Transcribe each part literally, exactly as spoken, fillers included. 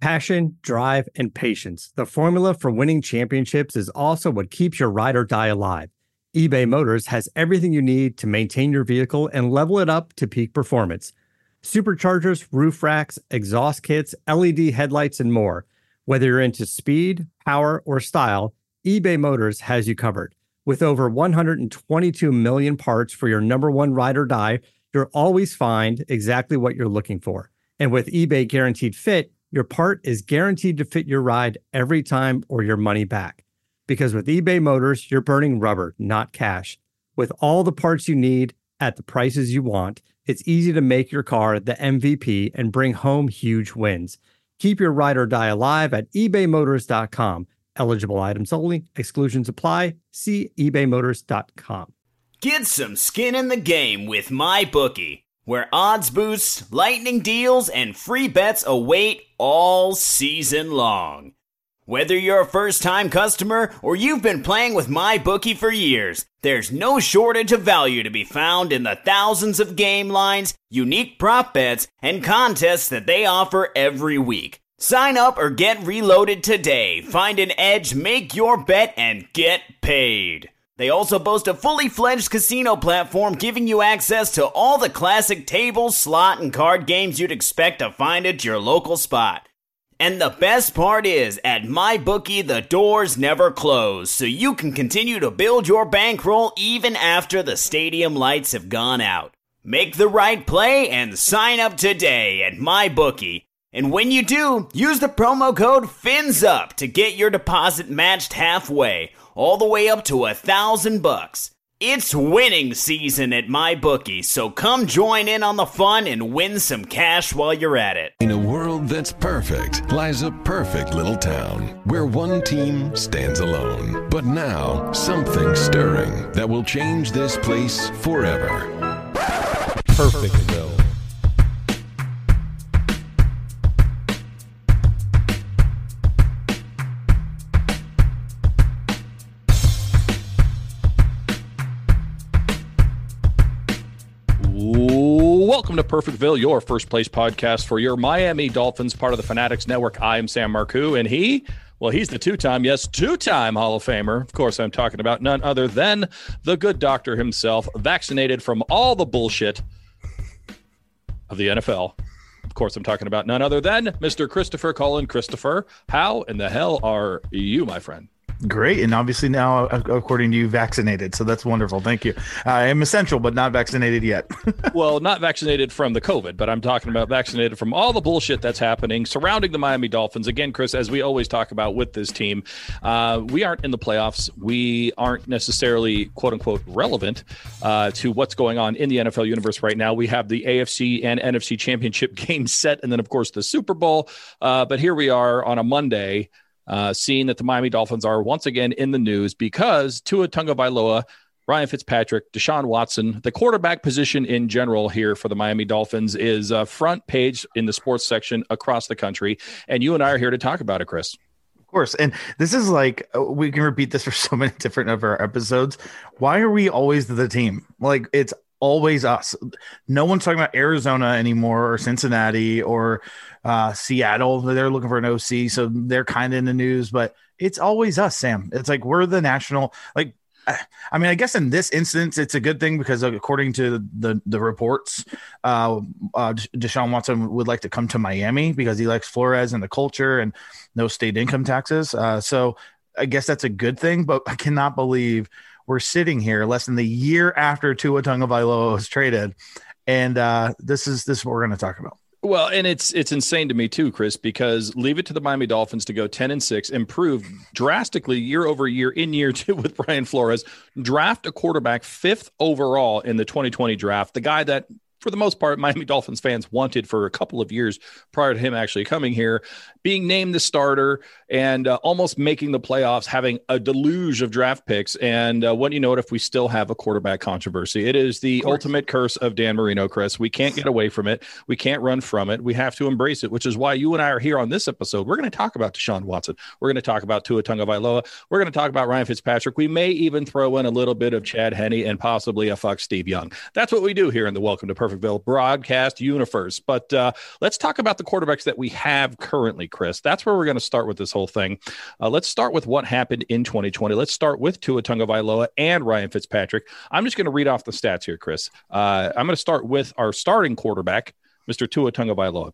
Passion, drive, and patience. The formula for winning championships is also what keeps your ride or die alive. eBay Motors has everything you need to maintain your vehicle and level it up to peak performance. Superchargers, roof racks, exhaust kits, L E D headlights, and more. Whether you're into speed, power, or style, eBay Motors has you covered. With over one hundred twenty-two million parts for your number one ride or die, you'll always find exactly what you're looking for. And with eBay Guaranteed Fit, your part is guaranteed to fit your ride every time or your money back. Because with eBay Motors, you're burning rubber, not cash. With all the parts you need at the prices you want, it's easy to make your car the M V P and bring home huge wins. Keep your ride or die alive at ebay motors dot com. Eligible items only. Exclusions apply. See ebay motors dot com. Get some skin in the game with MyBookie, where odds boosts, lightning deals, and free bets await all season long. Whether you're a first-time customer or you've been playing with MyBookie for years, there's no shortage of value to be found in the thousands of game lines, unique prop bets, and contests that they offer every week. Sign up or get reloaded today. Find an edge, make your bet, and get paid. They also boast a fully fledged casino platform giving you access to all the classic table, slot, and card games you'd expect to find at your local spot. And the best part is, at MyBookie, the doors never close, so you can continue to build your bankroll even after the stadium lights have gone out. Make the right play and sign up today at MyBookie. And when you do, use the promo code FINSUP to get your deposit matched halfway, all the way up to a thousand bucks. It's winning season at MyBookie, so come join in on the fun and win some cash while you're at it. In a world that's perfect lies a perfect little town where one team stands alone. But now, something's stirring that will change this place forever. Perfectville. Welcome to Perfectville, your first place podcast for your Miami Dolphins, part of the Fanatics Network. I am Sam Marcoux, and he, well, he's the two-time, yes, two-time Hall of Famer. Of course, I'm talking about none other than the good doctor himself, vaccinated from all the bullshit of the N F L. Of course, I'm talking about none other than Mister Christopher Cullen. Christopher, how in the hell are you, my friend? Great. And obviously now, according to you, vaccinated. So that's wonderful. Thank you. I am essential, but not vaccinated yet. Well, not vaccinated from the COVID, but I'm talking about vaccinated from all the bullshit that's happening surrounding the Miami Dolphins. Again, Chris, as we always talk about with this team, uh, we aren't in the playoffs. We aren't necessarily, quote unquote, relevant uh, to what's going on in the N F L universe right now. We have the A F C and N F C championship games set, and then, of course, the Super Bowl. Uh, but here we are on a Monday, Uh, seeing that the Miami Dolphins are once again in the news because Tua Tagovailoa, Ryan Fitzpatrick, Deshaun Watson, the quarterback position in general here for the Miami Dolphins is uh, front page in the sports section across the country. And you and I are here to talk about it, Chris. Of course. And this is like, we can repeat this for so many different of our episodes. Why are we always the team? Like, it's always us. No one's talking about Arizona anymore or Cincinnati or uh, Seattle. They're looking for an O C, so they're kind of in the news, but it's always us, Sam. It's like we're the national, like, I mean, I guess in this instance, it's a good thing because according to the the reports, uh, uh, Deshaun Watson would like to come to Miami because he likes Flores and the culture and no state income taxes. Uh, so I guess that's a good thing, but I cannot believe we're sitting here less than the year after Tua Tagovailoa was traded, and uh, this is this is what we're going to talk about. Well, and it's it's insane to me too, Chris, because leave it to the Miami Dolphins to go ten and six, improve drastically year over year in year two with Brian Flores, draft a quarterback fifth overall in the twenty twenty draft, the guy that, for the most part, Miami Dolphins fans wanted for a couple of years prior to him actually coming here, being named the starter and uh, almost making the playoffs, having a deluge of draft picks. And uh, what do you know it if we still have a quarterback controversy? It is the ultimate curse of Dan Marino, Chris. We can't get away from it. We can't run from it. We have to embrace it, which is why you and I are here on this episode. We're going to talk about Deshaun Watson. We're going to talk about Tua Tagovailoa. We're going to talk about Ryan Fitzpatrick. We may even throw in a little bit of Chad Henne and possibly a fuck Steve Young. That's what we do here in the Welcome to Perfectville broadcast universe. But uh, let's talk about the quarterbacks that we have currently, Chris. That's where we're going to start with this whole thing. Uh, let's start with what happened in twenty twenty. Let's start with Tua Tagovailoa and Ryan Fitzpatrick. I'm just going to read off the stats here, Chris. Uh, I'm going to start with our starting quarterback, Mister Tua Tagovailoa.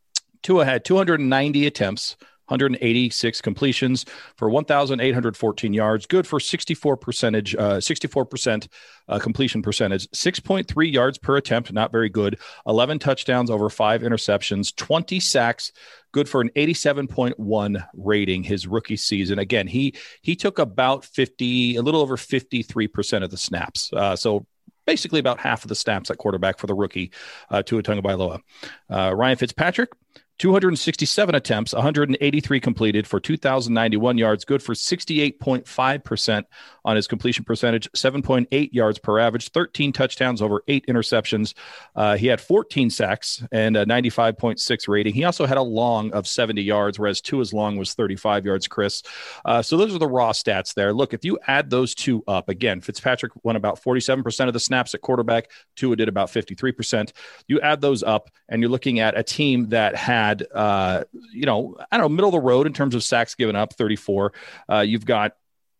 Tua had two hundred ninety attempts, one hundred eighty-six completions for one thousand eight hundred fourteen yards, good for sixty-four percentage, uh, sixty-four percent uh, completion percentage, six point three yards per attempt, not very good, eleven touchdowns over five interceptions, twenty sacks, good for an eighty-seven point one rating his rookie season. Again, he he took about fifty, a little over fifty-three percent of the snaps. Uh, so basically about half of the snaps at quarterback for the rookie, uh, Tua Tagovailoa. Uh, Ryan Fitzpatrick, two hundred sixty-seven attempts, one hundred eighty-three completed for two thousand ninety-one yards, good for sixty-eight point five percent on his completion percentage, seven point eight yards per average, thirteen touchdowns over eight interceptions. Uh, he had fourteen sacks and a ninety-five point six rating. He also had a long of seventy yards, whereas Tua's long was thirty-five yards, Chris. Uh, so those are the raw stats there. Look, if you add those two up, again, Fitzpatrick won about forty-seven percent of the snaps at quarterback. Tua did about fifty-three percent. You add those up, and you're looking at a team that had Had, uh, you know, I don't know, middle of the road in terms of sacks given up, thirty-four. Uh, you've got,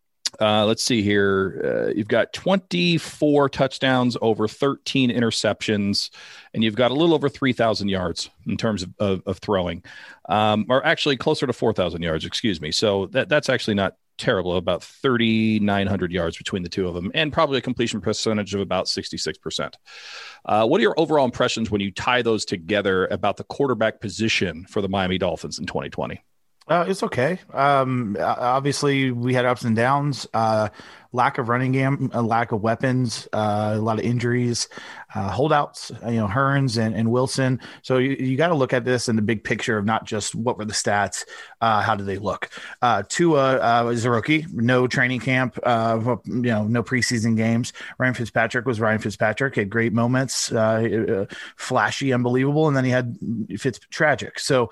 uh, let's see here, uh, you've got twenty-four touchdowns over thirteen interceptions, and you've got a little over three thousand yards in terms of, of, of throwing, um, or actually closer to four thousand yards, excuse me. So that that's actually not terrible, about thirty-nine hundred yards between the two of them, and probably a completion percentage of about sixty-six percent. Uh, what are your overall impressions when you tie those together about the quarterback position for the Miami Dolphins in twenty twenty? Uh, it's okay. Um, obviously, we had ups and downs. Uh, lack of running game, a lack of weapons, uh, a lot of injuries, uh, holdouts. You know, Hearns and, and Wilson. So you, you got to look at this in the big picture of not just what were the stats, uh, how did they look. Uh, Tua uh, is a rookie, no training camp, uh, you know, no preseason games. Ryan Fitzpatrick was Ryan Fitzpatrick. Had great moments, uh, flashy, unbelievable, and then he had Fitz tragic. So.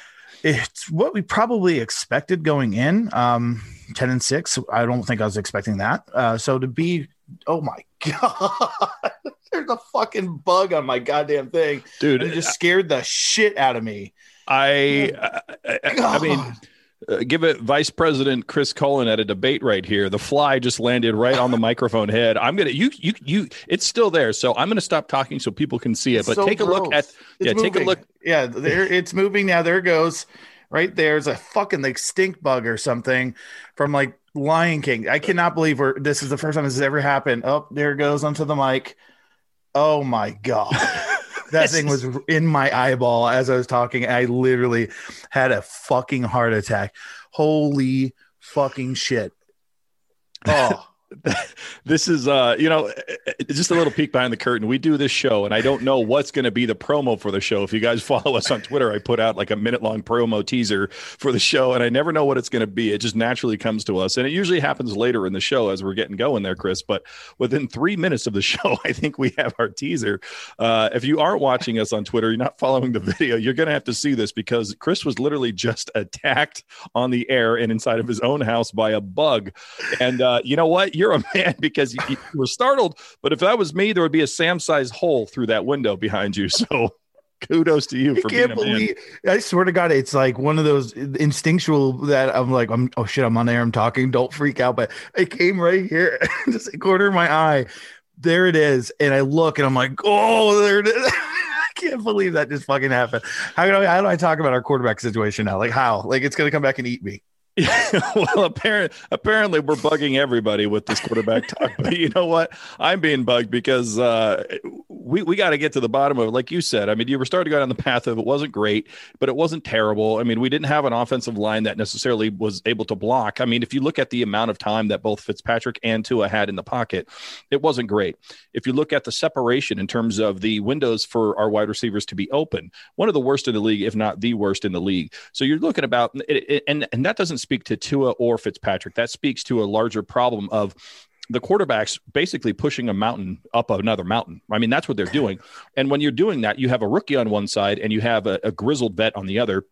It's what we probably expected going in, um, ten and six. I don't think I was expecting that. Uh, so to be, oh my God, there's a fucking bug on my goddamn thing. Dude, it just scared the shit out of me. I, I, I, I mean, uh, give it Vice President Chris Cullen at a debate right here. The fly just landed right on the microphone head. I'm going to, you, you, you, it's still there. So I'm going to stop talking so people can see it, it's but so take gross. a look at, it's yeah, moving. take a look. Yeah. There it's moving now. There it goes. Right there's a fucking like stink bug or something from like Lion King. I cannot believe we're this is the first time this has ever happened. Oh, there it goes onto the mic. Oh my God. That thing was in my eyeball as I was talking. I literally had a fucking heart attack. Holy fucking shit. Oh. This is, uh, you know, just a little peek behind the curtain. We do this show, and I don't know what's going to be the promo for the show. If you guys follow us on Twitter, I put out like a minute long promo teaser for the show, and I never know what it's going to be. It just naturally comes to us, and it usually happens later in the show as we're getting going there, Chris. But within three minutes of the show, I think we have our teaser. Uh, if you aren't watching us on Twitter, you're not following the video, you're going to have to see this because Chris was literally just attacked on the air and inside of his own house by a bug. And uh, you know what? You're a man because you, you were startled, but if that was me, there would be a Sam-sized hole through that window behind you. So kudos to you for I can't being a man. believe, I swear to God, it's like one of those instinctual that I'm like, I'm oh shit, I'm on air, I'm talking, don't freak out. But it came right here, just a corner of my eye. There it is. And I look and I'm like, oh, there it is. I can't believe that just fucking happened. How do I, how do I talk about our quarterback situation now? Like how? Like it's going to come back and eat me. Yeah, well, apparently, apparently we're bugging everybody with this quarterback talk. But you know what? I'm being bugged because uh, we, we got to get to the bottom of it. Like you said, I mean, you were starting to go down the path of it wasn't great, but it wasn't terrible. I mean, we didn't have an offensive line that necessarily was able to block. I mean, if you look at the amount of time that both Fitzpatrick and Tua had in the pocket, it wasn't great. If you look at the separation in terms of the windows for our wide receivers to be open, one of the worst in the league, if not the worst in the league. So you're looking about, it, it, and, and that doesn't speak to Tua or Fitzpatrick. That speaks to a larger problem of the quarterbacks basically pushing a mountain up another mountain. I mean, that's what they're doing. And when you're doing that, you have a rookie on one side and you have a, a grizzled vet on the other.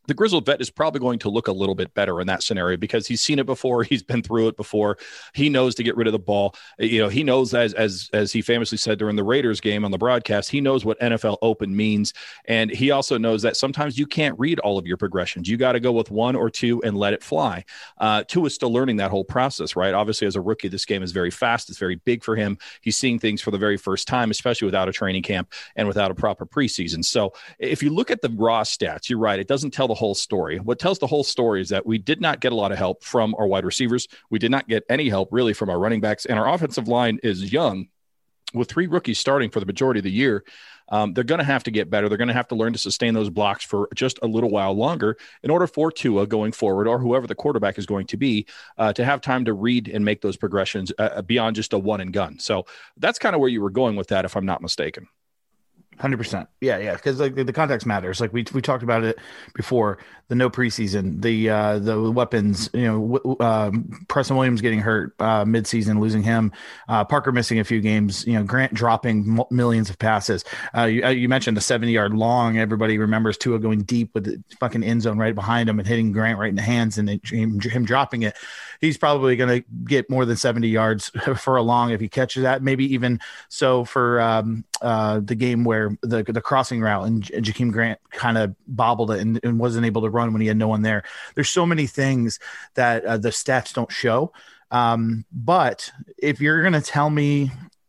the grizzled vet is probably going to look a little bit better in that scenario because he's seen it before. He's been through it before. He knows to get rid of the ball. You know, he knows, as as as he famously said during the Raiders game on the broadcast, he knows what N F L open means. And he also knows that sometimes you can't read all of your progressions. You got to go with one or two and let it fly. Uh, Tua is still learning that whole process, right? Obviously, as a rookie, this game is very fast. It's very big for him. He's seeing things for the very first time, especially without a training camp and without a proper preseason. So if you look at the raw stats, you're right. It doesn't tell the whole story. What tells the whole story is that we did not get a lot of help from our wide receivers. We did not get any help really from our running backs, and our offensive line is young with three rookies starting for the majority of the year. Um, they're going to have to get better. They're going to have to learn to sustain those blocks for just a little while longer in order for Tua going forward, or whoever the quarterback is going to be, uh, to have time to read and make those progressions uh, beyond just a one and gun. So that's kind of where you were going with that, if I'm not mistaken. one hundred percent. Yeah, yeah, because like the context matters. Like we we talked about it before, the no preseason, the uh, the weapons. You know, w- um, Preston Williams getting hurt uh, midseason, losing him. Uh, Parker missing a few games. You know, Grant dropping m- millions of passes. Uh, you, you mentioned a seventy-yard long. Everybody remembers Tua going deep with the fucking end zone right behind him and hitting Grant right in the hands, and it, him, him dropping it. He's probably going to get more than seventy yards for a long if he catches that. Maybe even so for um, uh, the game where the the crossing route and J- Jakeem Grant kind of bobbled it and, and wasn't able to run when he had no one there. There's so many things that uh, the stats don't show. Um, but if you're going to tell me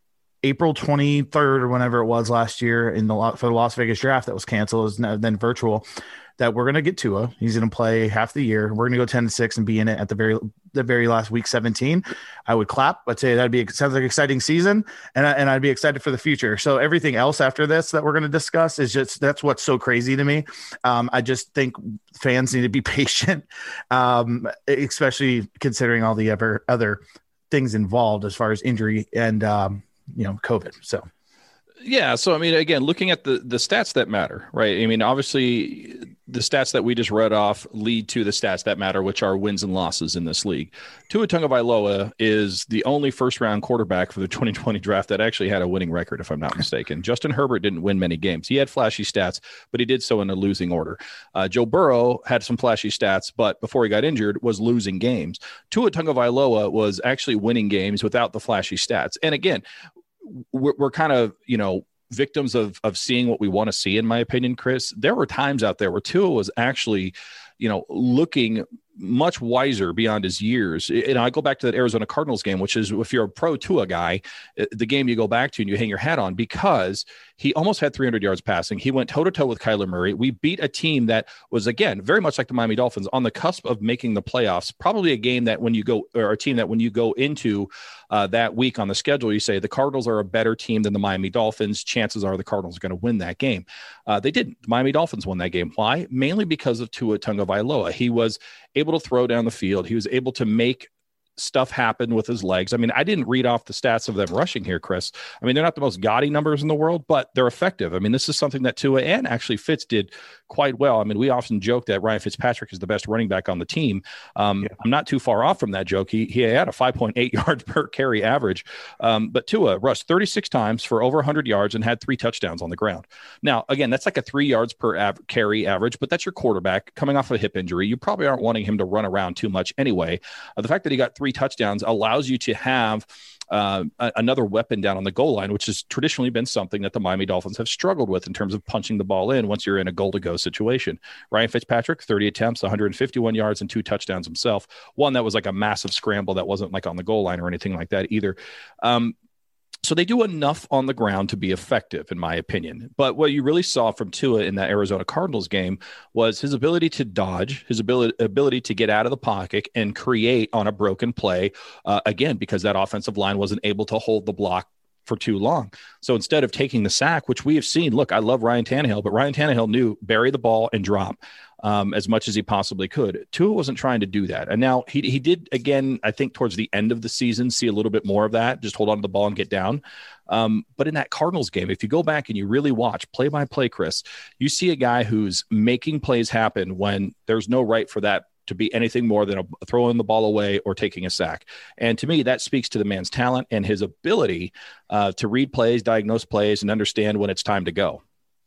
April twenty-third or whenever it was last year in the for the Las Vegas draft that was canceled, is now then virtual, that we're going to get Tua, he's going to play half the year, we're going to go ten and six and be in it at the very the very last week seventeen, I would clap. I'd say that'd be sounds like an exciting season, and I, and I'd be excited for the future. So everything else after this that we're going to discuss is just that's what's so crazy to me. Um, I just think fans need to be patient, um, especially considering all the other other things involved as far as injury and um, you know COVID. So. Yeah. So, I mean, again, looking at the, the stats that matter, right? I mean, obviously the stats that we just read off lead to the stats that matter, which are wins and losses in this league. Tua Tagovailoa is the only first round quarterback for the twenty twenty draft that actually had a winning record, if I'm not mistaken. Justin Herbert didn't win many games. He had flashy stats, but he did so in a losing order. Uh, Joe Burrow had some flashy stats, but before he got injured was losing games. Tua Tagovailoa was actually winning games without the flashy stats. And again, we're, we're kind of, you know, victims of of seeing what we want to see, in my opinion, Chris. There were times out there where Tua was actually, you know, looking much wiser beyond his years. And I go back to that Arizona Cardinals game, which is, if you're a pro Tua guy, the game you go back to and you hang your hat on, because he almost had three hundred yards passing. He went toe to toe with Kyler Murray. We beat a team that was, again, very much like the Miami Dolphins, on the cusp of making the playoffs. Probably a game that when you go, or a team that when you go into uh, that week on the schedule, you say the Cardinals are a better team than the Miami Dolphins. Chances are the Cardinals are going to win that game. Uh, they didn't. The Miami Dolphins won that game. Why? Mainly because of Tua Tagovailoa. He was able to throw down the field. He was able to make stuff happen with his legs. I mean, I didn't read off the stats of them rushing here, Chris. I mean, they're not the most gaudy numbers in the world, but they're effective. I mean, this is something that Tua and actually Fitz did quite well. I mean, we often joke that Ryan Fitzpatrick is the best running back on the team. Um, yeah. I'm not too far off from that joke. He he had a five point eight yards per carry average, um, but Tua rushed thirty-six times for over one hundred yards and had three touchdowns on the ground. Now, again, that's like a three yards per av- carry average, but that's your quarterback coming off a hip injury. You probably aren't wanting him to run around too much anyway. Uh, the fact that he got three touchdowns allows you to have uh, a- another weapon down on the goal line, which has traditionally been something that the Miami Dolphins have struggled with in terms of punching the ball in once you're in a goal-to-go situation. Ryan Fitzpatrick, thirty attempts, one hundred fifty-one yards, and two touchdowns himself. One that was like a massive scramble that wasn't like on the goal line or anything like that either. Um, So they do enough on the ground to be effective, in my opinion. But what you really saw from Tua in that Arizona Cardinals game was his ability to dodge, his ability ability to get out of the pocket and create on a broken play, uh, again, because that offensive line wasn't able to hold the block for too long. So instead of taking the sack, which we have seen, look, I love Ryan Tannehill, but Ryan Tannehill knew bury the ball and drop um, as much as he possibly could. Tua wasn't trying to do that. And now he he did, again, I think towards the end of the season, see a little bit more of that, just hold on to the ball and get down. Um, but in that Cardinals game, if you go back and you really watch play by play, Chris, you see a guy who's making plays happen when there's no right for that to be anything more than a, throwing the ball away or taking a sack. And to me, that speaks to the man's talent and his ability uh, to read plays, diagnose plays, and understand when it's time to go.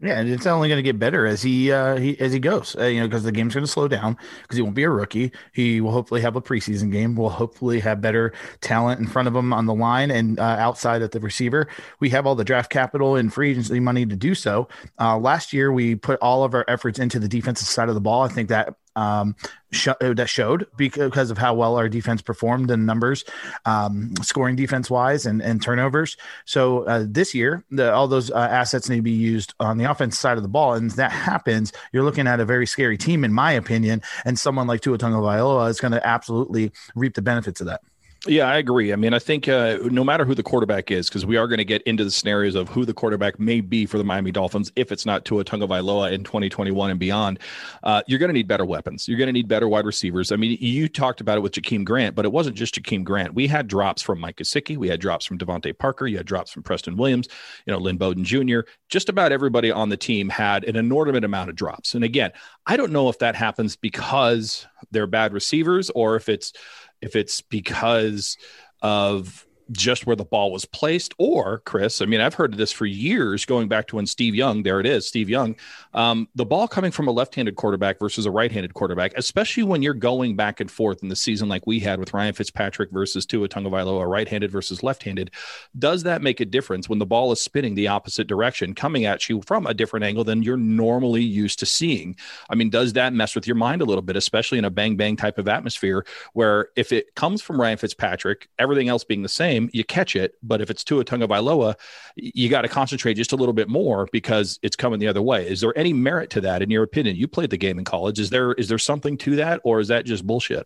Yeah, and it's only going to get better as he uh, he as he goes. Uh, you know, because the game's going to slow down because he won't be a rookie. He will hopefully have a preseason game. We'll hopefully have better talent in front of him on the line and uh, outside at the receiver. We have all the draft capital and free agency money to do so. Uh, last year, we put all of our efforts into the defensive side of the ball. I think that um sh- that showed because of how well our defense performed in numbers, um scoring defense wise and and turnovers. So uh, this year the, all those uh, assets need to be used on the offense side of the ball, and if that happens, you're looking at a very scary team in my opinion, and someone like Tua Tagovailoa is going to absolutely reap the benefits of that. Yeah, I agree. I mean, I think uh, no matter who the quarterback is, because we are going to get into the scenarios of who the quarterback may be for the Miami Dolphins if it's not Tua Tagovailoa in twenty twenty-one and beyond, uh, you're going to need better weapons. You're going to need better wide receivers. I mean, you talked about it with Jakeem Grant, but it wasn't just Jakeem Grant. We had drops from Mike Gesicki. We had drops from Devontae Parker. You had drops from Preston Williams, you know, Lynn Bowden Junior Just about everybody on the team had an inordinate amount of drops. And again, I don't know if that happens because they're bad receivers or if it's if it's because of just where the ball was placed, or Chris, I mean, I've heard this for years, going back to when Steve Young, there it is, Steve Young, um, the ball coming from a left-handed quarterback versus a right-handed quarterback, especially when you're going back and forth in the season like we had with Ryan Fitzpatrick versus Tua Tagovailoa, right-handed versus left-handed, does that make a difference when the ball is spinning the opposite direction, coming at you from a different angle than you're normally used to seeing? I mean, does that mess with your mind a little bit, especially in a bang-bang type of atmosphere where if it comes from Ryan Fitzpatrick, everything else being the same, you catch it. But if it's Tua Tagovailoa, you got to concentrate just a little bit more because it's coming the other way. Is there any merit to that in your opinion? You played the game in college. Is there is there something to that, or is that just bullshit?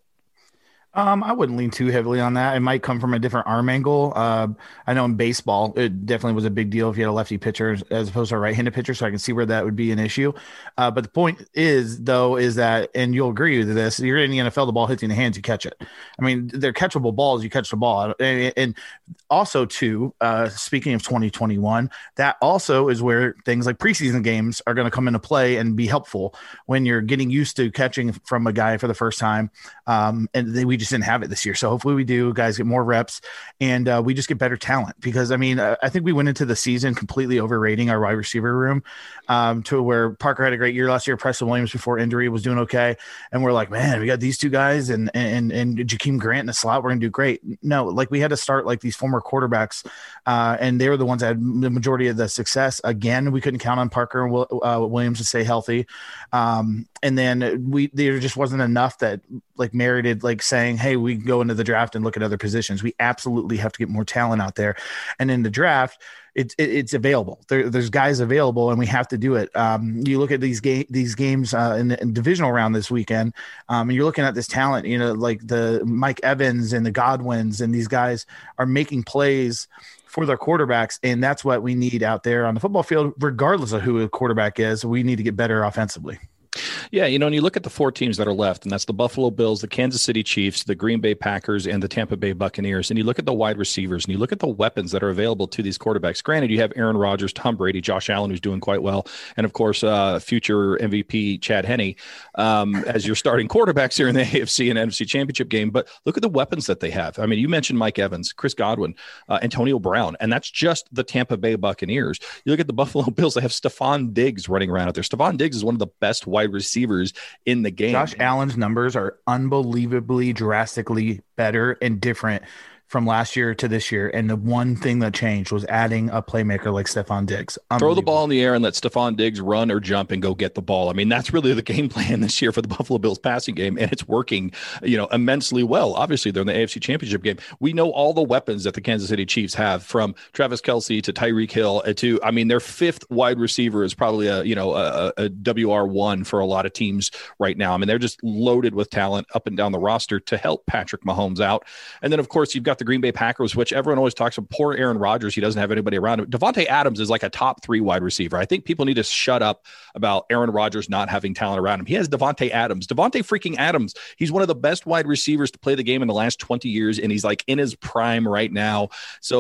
Um, I wouldn't lean too heavily on that. It might come from a different arm angle. Uh, I know in baseball, it definitely was a big deal if you had a lefty pitcher as opposed to a right-handed pitcher, so I can see where that would be an issue. Uh, but the point is, though, is that, and you'll agree with this, you're in the N F L, the ball hits you in the hands, you catch it. I mean, they're catchable balls, you catch the ball. And, and also, too, uh, speaking of twenty twenty-one, that also is where things like preseason games are going to come into play and be helpful when you're getting used to catching from a guy for the first time. Um, and they, we just didn't have it this year. So hopefully we do, guys get more reps and uh, we just get better talent, because I mean, I think we went into the season completely overrating our wide receiver room um, to where Parker had a great year last year. Preston Williams before injury was doing okay. And we're like, man, we got these two guys and, and, and Jakeem Grant in the slot. We're going to do great. No, like we had to start like these former quarterbacks uh, and they were the ones that had the majority of the success. Again, we couldn't count on Parker and uh, Williams to stay healthy. Um, and then we, there just wasn't enough that like merited like saying, hey, we can go into the draft and look at other positions. We absolutely have to get more talent out there. And in the draft, it's it, it's available. There, there's guys available, and we have to do it. Um, you look at these game these games uh, in the in divisional round this weekend, um, and you're looking at this talent. You know, like the Mike Evans and the Godwins, and these guys are making plays for their quarterbacks, and that's what we need out there on the football field, regardless of who the quarterback is. We need to get better offensively. Yeah, you know, and you look at the four teams that are left, and that's the Buffalo Bills, the Kansas City Chiefs, the Green Bay Packers, and the Tampa Bay Buccaneers. And you look at the wide receivers, and you look at the weapons that are available to these quarterbacks. Granted, you have Aaron Rodgers, Tom Brady, Josh Allen, who's doing quite well, and of course, uh, future M V P Chad Henne um, as your starting quarterbacks here in the A F C and N F C Championship game. But look at the weapons that they have. I mean, you mentioned Mike Evans, Chris Godwin, uh, Antonio Brown, and that's just the Tampa Bay Buccaneers. You look at the Buffalo Bills; they have Stephon Diggs running around out there. Stephon Diggs is one of the best wide receivers in the game. Josh Allen's numbers are unbelievably drastically better and different from last year to this year. And the one thing that changed was adding a playmaker like Stephon Diggs. Throw the ball in the air and let Stephon Diggs run or jump and go get the ball. I mean, that's really the game plan this year for the Buffalo Bills passing game. And it's working, you know, immensely well. Obviously, they're in the A F C Championship game. We know all the weapons that the Kansas City Chiefs have, from Travis Kelce to Tyreek Hill to, I mean, their fifth wide receiver is probably a, you know, a, a W R one for a lot of teams right now. I mean, they're just loaded with talent up and down the roster to help Patrick Mahomes out. And then, of course, you've got the Green Bay Packers, which everyone always talks about. Poor Aaron Rodgers. He doesn't have anybody around him. Devontae Adams is like a top three wide receiver. I think people need to shut up about Aaron Rodgers not having talent around him. He has Devontae Adams. Devontae freaking Adams. He's one of the best wide receivers to play the game in the last twenty years, and he's like in his prime right now. So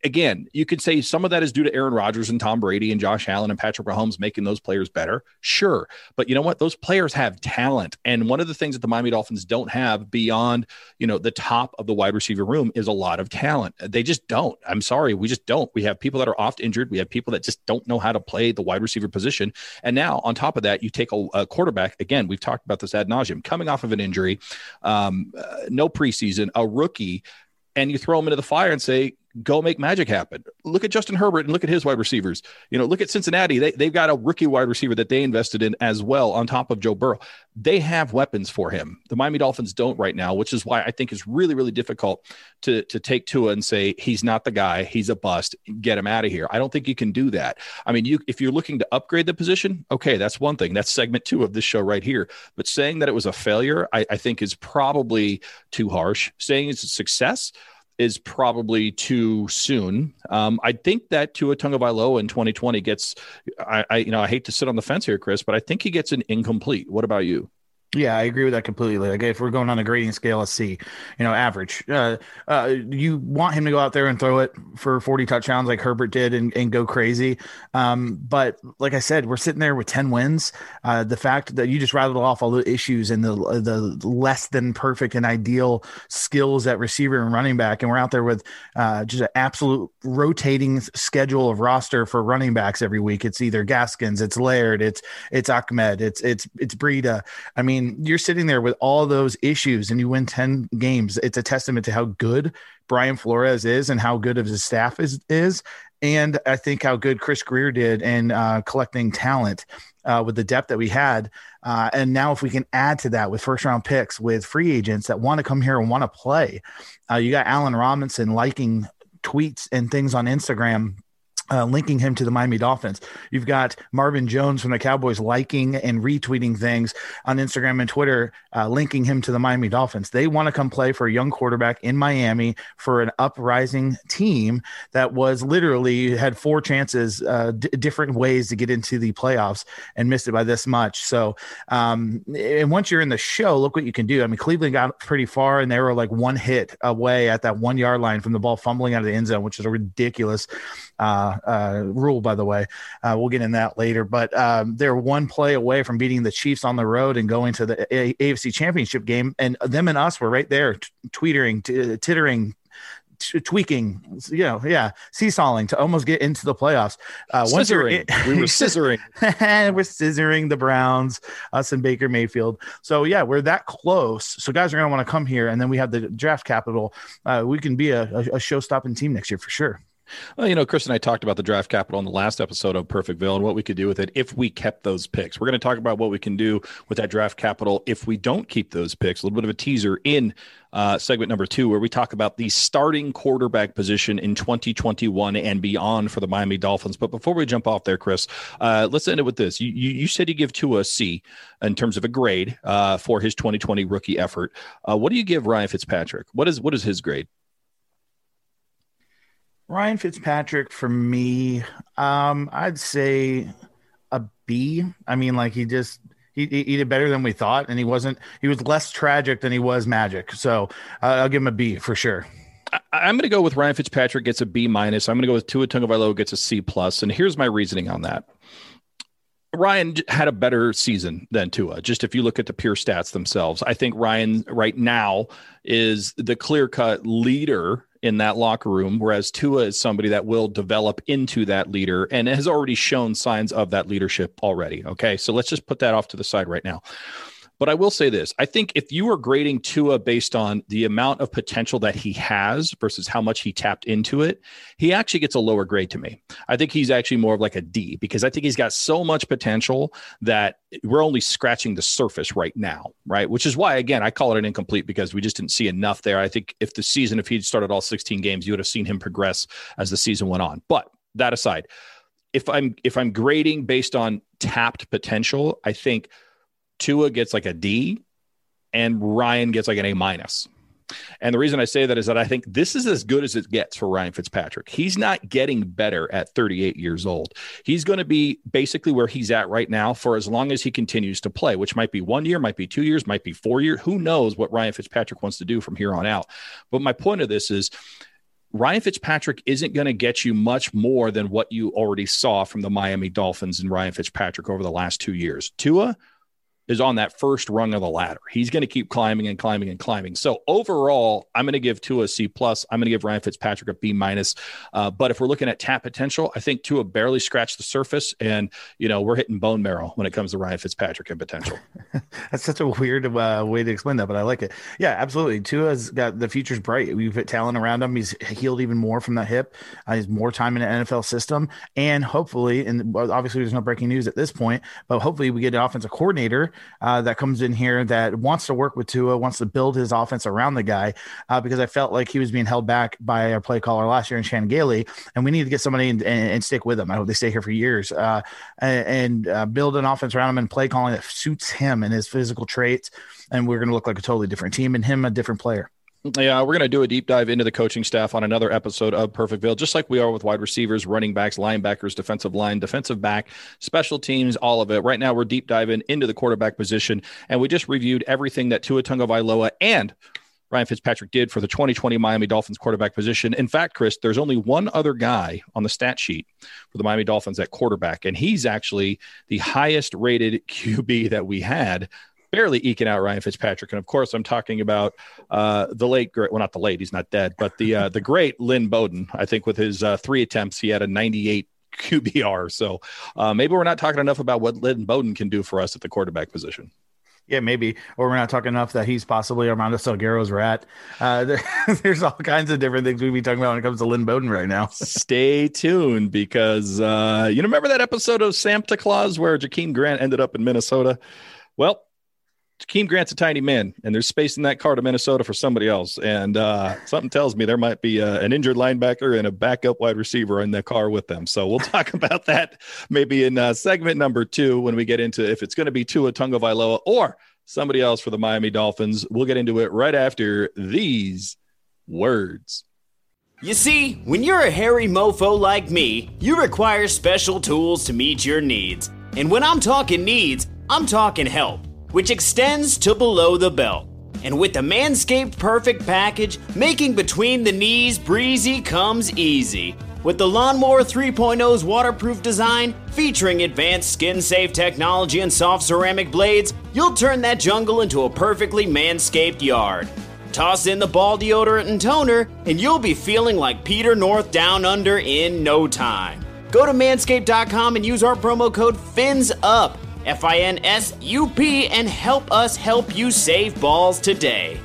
again, you could say some of that is due to Aaron Rodgers and Tom Brady and Josh Allen and Patrick Mahomes making those players better. Sure. But you know what? Those players have talent. And one of the things that the Miami Dolphins don't have beyond, you know, the top of the wide receiver room is a lot of talent. They just don't. I'm sorry. We just don't. We have people that are oft injured. We have people that just don't know how to play the wide receiver position. And now on top of that, you take a, a quarterback. Again, we've talked about this ad nauseum, coming off of an injury, um, uh, no preseason, a rookie, and you throw him into the fire and say, go make magic happen. Look at Justin Herbert and look at his wide receivers. You know, look at Cincinnati. They, they've got a rookie wide receiver that they invested in as well on top of Joe Burrow. They have weapons for him. The Miami Dolphins don't right now, which is why I think it's really, really difficult to, to take Tua and say, he's not the guy. He's a bust. Get him out of here. I don't think you can do that. I mean, you if you're looking to upgrade the position, okay, that's one thing. That's segment two of this show right here. But saying that it was a failure, I, I think is probably too harsh. Saying it's a success is probably too soon. Um, I think that Tua Tagovailoa in twenty twenty gets, I, I, you know, I hate to sit on the fence here, Chris, but I think he gets an incomplete. What about you? Yeah, I agree with that completely. Like if we're going on a grading scale, a C, you know, average. Uh, uh, you want him to go out there and throw it for forty touchdowns like Herbert did and, and go crazy. Um, but like I said, we're sitting there with ten wins. Uh, the fact that you just rattled off all the issues and the the less than perfect and ideal skills at receiver and running back, and we're out there with uh, just an absolute rotating schedule of roster for running backs every week. It's either Gaskins, it's Laird, it's it's Ahmed, it's it's it's Breida. I mean, you're sitting there with all those issues and you win ten games. It's a testament to how good Brian Flores is and how good of his staff is, is. And I think how good Chris Greer did in uh, collecting talent uh, with the depth that we had. Uh, and now if we can add to that with first round picks, with free agents that want to come here and want to play, uh, you got Allen Robinson liking tweets and things on Instagram, Uh, linking him to the Miami Dolphins. You've got Marvin Jones from the Cowboys liking and retweeting things on Instagram and Twitter, uh, linking him to the Miami Dolphins. They want to come play for a young quarterback in Miami for an uprising team that was literally had four chances, uh, d- different ways to get into the playoffs and missed it by this much. So, um, and once you're in the show, look what you can do. I mean, Cleveland got pretty far and they were like one hit away at that one yard line from the ball fumbling out of the end zone, which is a ridiculous uh, uh, rule, by the way. Uh, we'll get in that later, but um, they're one play away from beating the Chiefs on the road and going to the A- AFC Championship game. And them and us were right there, t- tweetering, t- tittering, t- tweaking, you know, yeah, seesawing to almost get into the playoffs. Uh, once scissoring. In- we were scissoring. we're scissoring the Browns, us and Baker Mayfield. So yeah, we're that close. So guys are going to want to come here, and then we have the draft capital. Uh, we can be a, a, a show-stopping team next year for sure. Well, you know, Chris and I talked about the draft capital in the last episode of Perfectville and what we could do with it if we kept those picks. We're going to talk about what we can do with that draft capital if we don't keep those picks. A little bit of a teaser in uh, segment number two, where we talk about the starting quarterback position in twenty twenty-one and beyond for the Miami Dolphins. But before we jump off there, Chris, uh, let's end it with this. You, you, you said you give Tua a C in terms of a grade uh, for his twenty twenty rookie effort. Uh, what do you give Ryan Fitzpatrick? What is what is his grade? Ryan Fitzpatrick, for me, um, I'd say a B. I mean, like he just he, he did better than we thought, and he wasn't. He was less tragic than he was magic. So uh, I'll give him a B for sure. I, I'm going to go with Ryan Fitzpatrick gets a B minus. I'm going to go with Tua Tagovailoa gets a C plus, and here's my reasoning on that. Ryan had a better season than Tua. Just if you look at the pure stats themselves, I think Ryan right now is the clear-cut leader in that locker room, whereas Tua is somebody that will develop into that leader and has already shown signs of that leadership already. Okay, so let's just put that off to the side right now. But I will say this. I think if you are grading Tua based on the amount of potential that he has versus how much he tapped into it, he actually gets a lower grade to me. I think he's actually more of like a D, because I think he's got so much potential that we're only scratching the surface right now, right? Which is why, again, I call it an incomplete, because we just didn't see enough there. I think if the season, if he'd started all sixteen games, you would have seen him progress as the season went on. But that aside, if I'm if I'm grading based on tapped potential, I think Tua gets like a D and Ryan gets like an A minus. And the reason I say that is that I think this is as good as it gets for Ryan Fitzpatrick. He's not getting better at thirty-eight years old. He's going to be basically where he's at right now for as long as he continues to play, which might be one year, might be two years, might be four years. Who knows what Ryan Fitzpatrick wants to do from here on out. But my point of this is, Ryan Fitzpatrick isn't going to get you much more than what you already saw from the Miami Dolphins and Ryan Fitzpatrick over the last two years. Tua is on that first rung of the ladder. He's going to keep climbing and climbing and climbing. So overall, I'm going to give Tua a C plus. I'm going to give Ryan Fitzpatrick a B minus. Uh, but if we're looking at tap potential, I think Tua barely scratched the surface, and you know we're hitting bone marrow when it comes to Ryan Fitzpatrick and potential. That's such a weird uh, way to explain that, but I like it. Yeah, absolutely. Tua's got the future's bright. We've put talent around him. He's healed even more from that hip. Uh, he has more time in the N F L system, and hopefully, and obviously there's no breaking news at this point, but hopefully we get an offensive coordinator Uh, that comes in here that wants to work with Tua, wants to build his offense around the guy, uh, because I felt like he was being held back by our play caller last year in Shannon Gailey, and we need to get somebody and, and, and stick with him. I hope they stay here for years, uh, and, and uh, build an offense around him and play calling that suits him and his physical traits, and we're going to look like a totally different team and him a different player. Yeah, we're going to do a deep dive into the coaching staff on another episode of Perfectville, just like we are with wide receivers, running backs, linebackers, defensive line, defensive back, special teams, all of it. Right now, we're deep diving into the quarterback position, and we just reviewed everything that Tua Tagovailoa and Ryan Fitzpatrick did for the twenty twenty Miami Dolphins quarterback position. In fact, Chris, there's only one other guy on the stat sheet for the Miami Dolphins at quarterback, and he's actually the highest rated Q B that we had, barely eking out Ryan Fitzpatrick. And of course, I'm talking about uh, the late, great, well, not the late, he's not dead, but the uh, the great Lynn Bowden. I think with his uh, three attempts, he had a ninety-eight Q B R. So uh, maybe we're not talking enough about what Lynn Bowden can do for us at the quarterback position. Yeah, maybe. Or we're not talking enough that he's possibly Armando Salguero's rat. Uh, there, there's all kinds of different things we'd be talking about when it comes to Lynn Bowden right now. Stay tuned, because uh, you remember that episode of Santa Claus where Jakeem Grant ended up in Minnesota? Well, Jakeem Grant's a tiny man, and there's space in that car to Minnesota for somebody else. And uh, something tells me there might be uh, an injured linebacker and a backup wide receiver in the car with them. So we'll talk about that maybe in uh, segment number two when we get into if it's going to be Tua Tagovailoa or somebody else for the Miami Dolphins. We'll get into it right after these words. You see, when you're a hairy mofo like me, you require special tools to meet your needs. And when I'm talking needs, I'm talking help, which extends to below the belt. And with the Manscaped Perfect Package, making between the knees breezy comes easy. With the Lawnmower three point oh's waterproof design, featuring advanced skin-safe technology and soft ceramic blades, you'll turn that jungle into a perfectly manscaped yard. Toss in the ball deodorant and toner, and you'll be feeling like Peter North Down Under in no time. Go to manscaped dot com and use our promo code FINSUP. F I N S U P, and help us help you save balls today.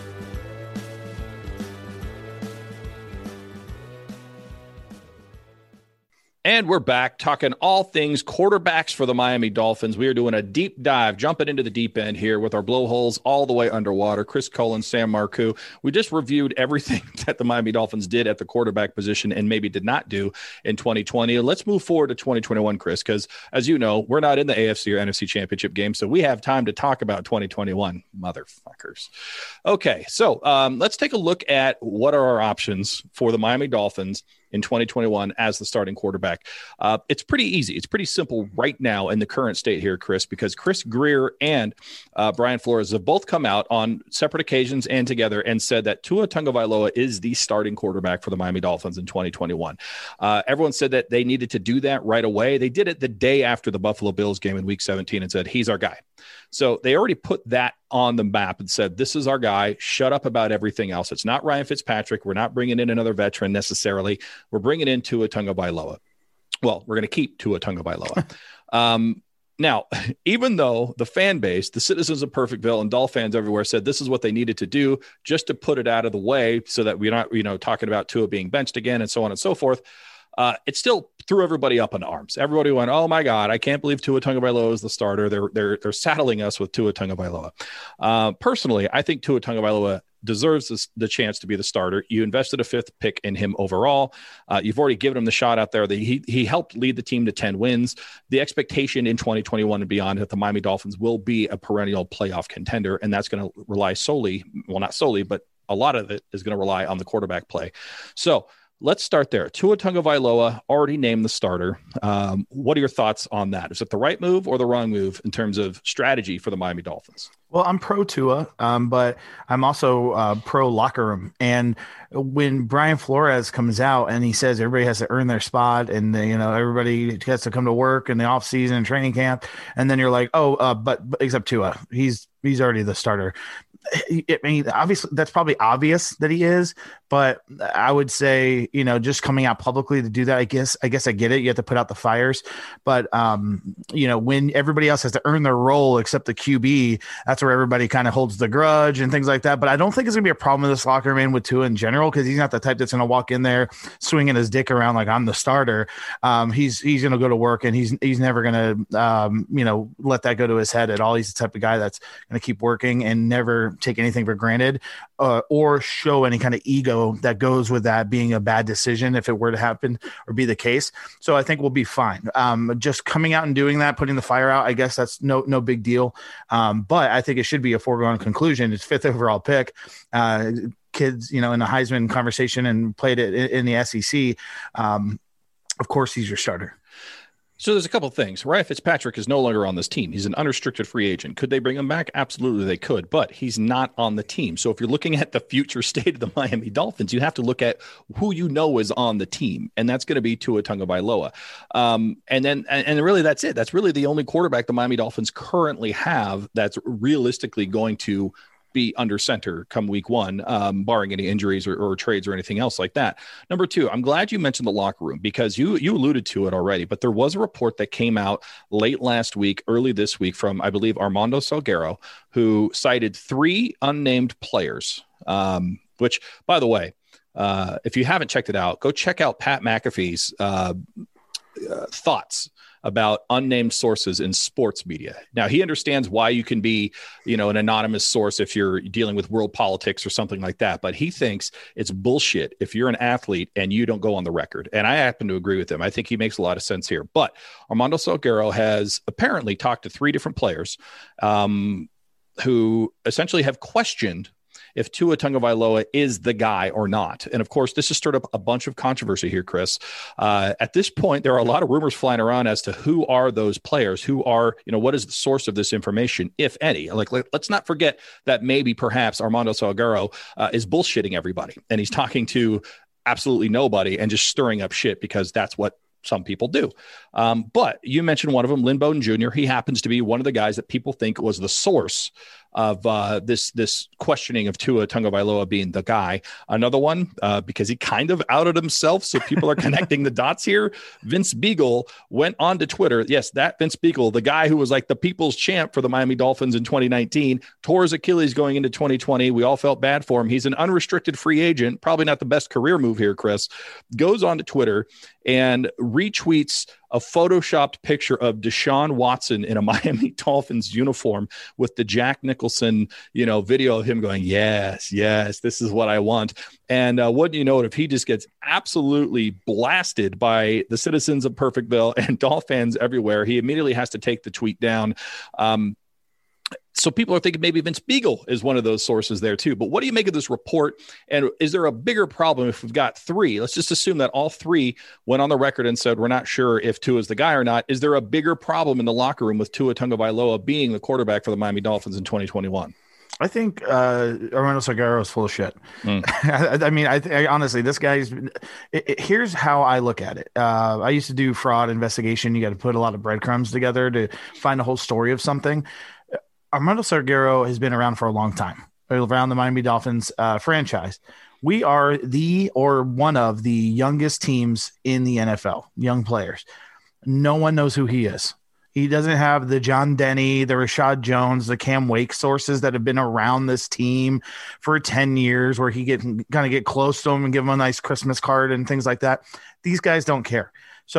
And we're back talking all things quarterbacks for the Miami Dolphins. We are doing a deep dive, jumping into the deep end here with our blowholes all the way underwater. Chris Cullen, Sam Marcoux. We just reviewed everything that the Miami Dolphins did at the quarterback position and maybe did not do in twenty twenty. And let's move forward to twenty twenty-one, Chris, because as you know, we're not in the A F C or N F C championship game, so we have time to talk about twenty twenty-one. Motherfuckers. Okay, so um, let's take a look at what are our options for the Miami Dolphins in twenty twenty-one as the starting quarterback. Uh, it's pretty easy. It's pretty simple right now in the current state here, Chris, because Chris Grier and uh, Brian Flores have both come out on separate occasions and together and said that Tua Tagovailoa is the starting quarterback for the Miami Dolphins in twenty twenty-one. Uh, everyone said that they needed to do that right away. They did it the day after the Buffalo Bills game in week seventeen and said, he's our guy. So they already put that on the map and said, this is our guy. Shut up about everything else. It's not Ryan Fitzpatrick. We're not bringing in another veteran necessarily. We're bringing in Tua Tagovailoa. Well, we're going to keep Tua Tagovailoa. um, now, even though the fan base, the citizens of Perfectville and Dolph fans everywhere said this is what they needed to do just to put it out of the way so that we're not, you know, talking about Tua being benched again and so on and so forth. Uh, it still threw everybody up in arms. Everybody went, "Oh my God, I can't believe Tua Tagovailoa is the starter." They're they're they're saddling us with Tua Tagovailoa. Uh, personally, I think Tua Tagovailoa deserves this, the chance to be the starter. You invested a fifth pick in him overall. Uh, you've already given him the shot out there. That he he helped lead the team to ten wins. The expectation in twenty twenty-one and beyond that the Miami Dolphins will be a perennial playoff contender, and that's going to rely solely, well, not solely, but a lot of it is going to rely on the quarterback play. So let's start there. Tua Tagovailoa already named the starter. Um, what are your thoughts on that? Is it the right move or the wrong move in terms of strategy for the Miami Dolphins? Well, I'm pro Tua, um, but I'm also uh, pro locker room. And when Brian Flores comes out and he says everybody has to earn their spot, and you know everybody has to come to work in the off season and training camp, and then you're like, oh, uh, but, but except Tua, he's he's already the starter. I mean, obviously, that's probably obvious that he is, but I would say, you know, just coming out publicly to do that, I guess, I guess I get it. You have to put out the fires, but um, you know, when everybody else has to earn their role except the Q B, that's where everybody kind of holds the grudge and things like that. But I don't think it's gonna be a problem with this locker room with Tua in general, because he's not the type that's gonna walk in there swinging his dick around like I'm the starter. Um, he's he's gonna go to work, and he's he's never gonna um, you know, let that go to his head at all. He's the type of guy that's gonna keep working and never take anything for granted, uh, or show any kind of ego that goes with that being a bad decision if it were to happen or be the case. So I think we'll be fine. Um, just coming out and doing that, putting the fire out, I guess that's no no big deal. Um, but I think it should be a foregone conclusion. It's fifth overall pick. Uh, kids, you know, in the Heisman conversation and played it in, in the S E C. Um, of course, he's your starter. So there's a couple of things. Ryan Fitzpatrick is no longer on this team. He's an unrestricted free agent. Could they bring him back? Absolutely, they could, but he's not on the team. So if you're looking at the future state of the Miami Dolphins, you have to look at who you know is on the team, and that's going to be Tua Tagovailoa. Um, and then, and, and really, that's it. That's really the only quarterback the Miami Dolphins currently have that's realistically going to be under center come week one, um, barring any injuries or, or trades or anything else like that. Number two, I'm glad you mentioned the locker room, because you you alluded to it already, but there was a report that came out late last week, early this week from, I believe, Armando Salguero, who cited three unnamed players, um, which, by the way, uh, if you haven't checked it out, go check out Pat McAfee's uh, uh, thoughts about unnamed sources in sports media. Now, he understands why you can be, you know, an anonymous source if you're dealing with world politics or something like that. But he thinks it's bullshit if you're an athlete and you don't go on the record. And I happen to agree with him. I think he makes a lot of sense here. But Armando Salguero has apparently talked to three different players um, who essentially have questioned if Tua Tagovailoa is the guy or not. And of course, this has stirred up a bunch of controversy here, Chris. Uh, at this point, there are a lot of rumors flying around as to who are those players, who are, you know, what is the source of this information, if any. Like, let, let's not forget that maybe perhaps Armando Salguero uh, is bullshitting everybody, and he's talking to absolutely nobody and just stirring up shit because that's what some people do. Um, but you mentioned one of them, Lynn Bowden Junior He happens to be one of the guys that people think was the source of uh, this this questioning of Tua Tagovailoa being the guy. Another one, uh, because he kind of outed himself, so people are connecting the dots here. Vince Biegel went on to Twitter. Yes, that Vince Biegel, the guy who was like the people's champ for the Miami Dolphins in twenty nineteen, tore his Achilles going into twenty twenty. We all felt bad for him. He's an unrestricted free agent, probably not the best career move here, Chris. Goes on to Twitter and retweets a photoshopped picture of Deshaun Watson in a Miami Dolphins uniform with the Jack Nicholson, you know, video of him going, yes, yes, this is what I want. And uh, wouldn't you know it, if he just gets absolutely blasted by the citizens of Perfectville and Dolph fans everywhere, he immediately has to take the tweet down. Um, So people are thinking maybe Vince Biegel is one of those sources there too. But what do you make of this report? And is there a bigger problem if we've got three? Let's just assume that all three went on the record and said, we're not sure if Tua is the guy or not. Is there a bigger problem in the locker room with Tua Tagovailoa being the quarterback for the Miami Dolphins in twenty twenty-one? I think uh, Armando Salguero is full of shit. Mm. I, I mean, I, I honestly, this guy's. It, it, here's how I look at it. Uh, I used to do fraud investigation. You got to put a lot of breadcrumbs together to find the whole story of something. Armando Salguero has been around for a long time, around the Miami Dolphins uh, franchise. We are the or one of the youngest teams in the N F L, young players. No one knows who he is. He doesn't have the John Denny, the Rashad Jones, the Cam Wake sources that have been around this team for ten years where he get kind of get close to them and give them a nice Christmas card and things like that. These guys don't care. So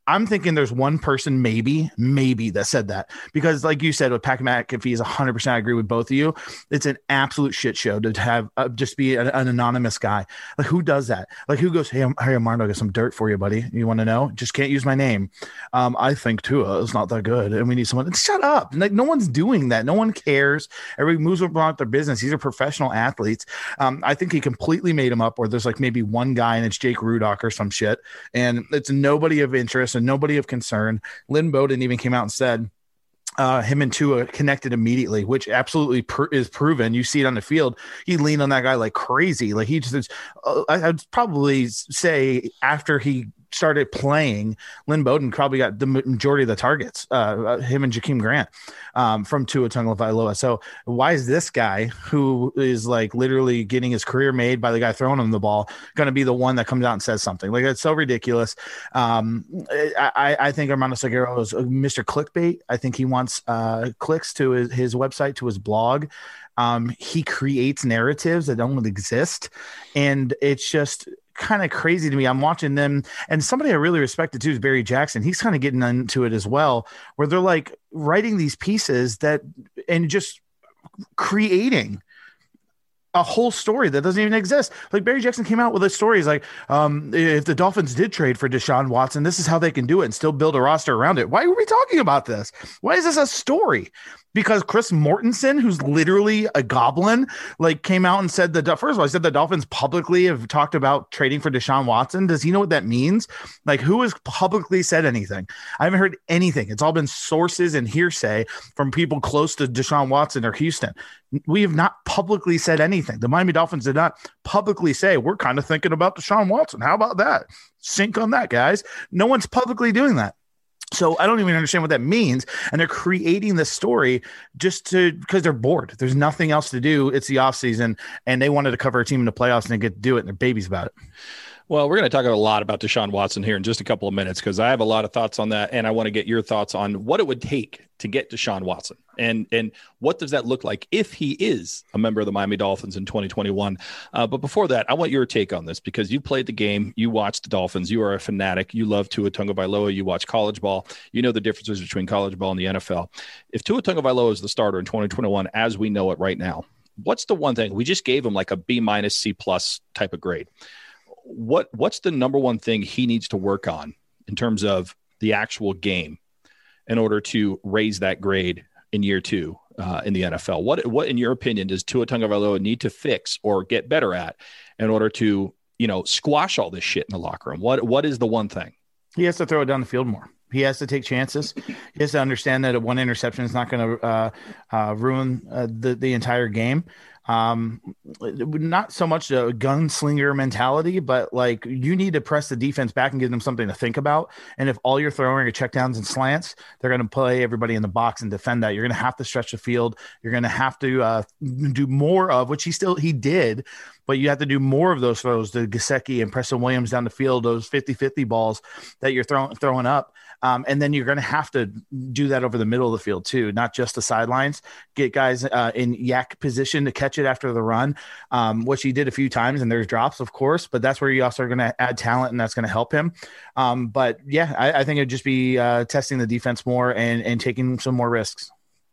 I'm thinking there's one person, maybe, maybe that said that, because like you said, with Pat McAfee is one hundred percent. I agree with both of you. It's an absolute shit show to have uh, just be an, an anonymous guy. Like, who does that? Like, who goes, hey, I'm, hey, Armando, I got some dirt for you, buddy. You want to know? Just can't use my name. Um, I think Tua is not that good, and we need someone. Shut up. Like, no one's doing that. No one cares. Everybody moves about their business. These are professional athletes. Um, I think he completely made him up, where there's like maybe one guy and it's Jake Rudock or some shit, and it's nobody of interest and nobody of concern. Lynn Bowden even came out and said uh, him and Tua connected immediately, which absolutely pr- is proven. You see it on the field. He leaned on that guy like crazy. Like he just, uh, I'd probably say after he started playing, Lynn Bowden probably got the majority of the targets, uh, him and Jakeem Grant um, from Tua Tagovailoa. So why is this guy, who is like literally getting his career made by the guy throwing him the ball, going to be the one that comes out and says something? Like, it's so ridiculous. Um, I, I think Armando Salguero is Mister Clickbait. I think he wants uh, clicks to his, his website, to his blog. Um, he creates narratives that don't exist, and it's just kind of crazy to me. I'm watching them, and somebody I really respected too is Barry Jackson. He's kind of getting into it as well, where they're like writing these pieces that and just creating a whole story that doesn't even exist. Like, Barry Jackson came out with a story. He's like, um, if the Dolphins did trade for Deshaun Watson, this is how they can do it and still build a roster around it. Why are we talking about this? Why is this a story? Because Chris Mortensen, who's literally a goblin, like came out and said that, first of all, I said the Dolphins publicly have talked about trading for Deshaun Watson. Does he know what that means? Like, who has publicly said anything? I haven't heard anything. It's all been sources and hearsay from people close to Deshaun Watson or Houston. We have not publicly said anything. The Miami Dolphins did not publicly say, we're kind of thinking about Deshaun Watson. How about that? Sync on that, guys. No one's publicly doing that. So I don't even understand what that means. And they're creating this story just to, because they're bored. There's nothing else to do. It's the offseason, and they wanted to cover a team in the playoffs and they get to do it, and they're babies about it. Well, we're going to talk a lot about Deshaun Watson here in just a couple of minutes, because I have a lot of thoughts on that, and I want to get your thoughts on what it would take to get Deshaun Watson, and and what does that look like if he is a member of the Miami Dolphins in twenty twenty-one. Uh, but before that, I want your take on this, because you played the game, you watched the Dolphins, you are a fanatic, you love Tua Tagovailoa, you watch college ball, you know the differences between college ball and the N F L. If Tua Tagovailoa is the starter in twenty twenty-one, as we know it right now, what's the one thing? We just gave him like a B minus, C plus type of grade. What what's the number one thing he needs to work on in terms of the actual game in order to raise that grade in year two uh, in the N F L? What what in your opinion does Tua Tagovailoa need to fix or get better at in order to, you know, squash all this shit in the locker room? What what is the one thing? He has to throw it down the field more. He has to take chances. He has to understand that a one interception is not going to uh, uh, ruin uh, the the entire game. Um, not so much a gunslinger mentality, but like, you need to press the defense back and give them something to think about. And if all you're throwing are checkdowns and slants, they're going to play everybody in the box and defend that. You're going to have to stretch the field. You're going to have to uh, do more of, which he still, he did, but you have to do more of those throws to Gesicki and Preston Williams down the field, those fifty-fifty balls that you're throwing, throwing up. Um, and then you're going to have to do that over the middle of the field too, not just the sidelines. Get guys uh, in yak position to catch it after the run, um, which he did a few times, and there's drops, of course, but that's where you also are going to add talent, and that's going to help him. Um, but yeah, I, I think it'd just be uh, testing the defense more and, and taking some more risks.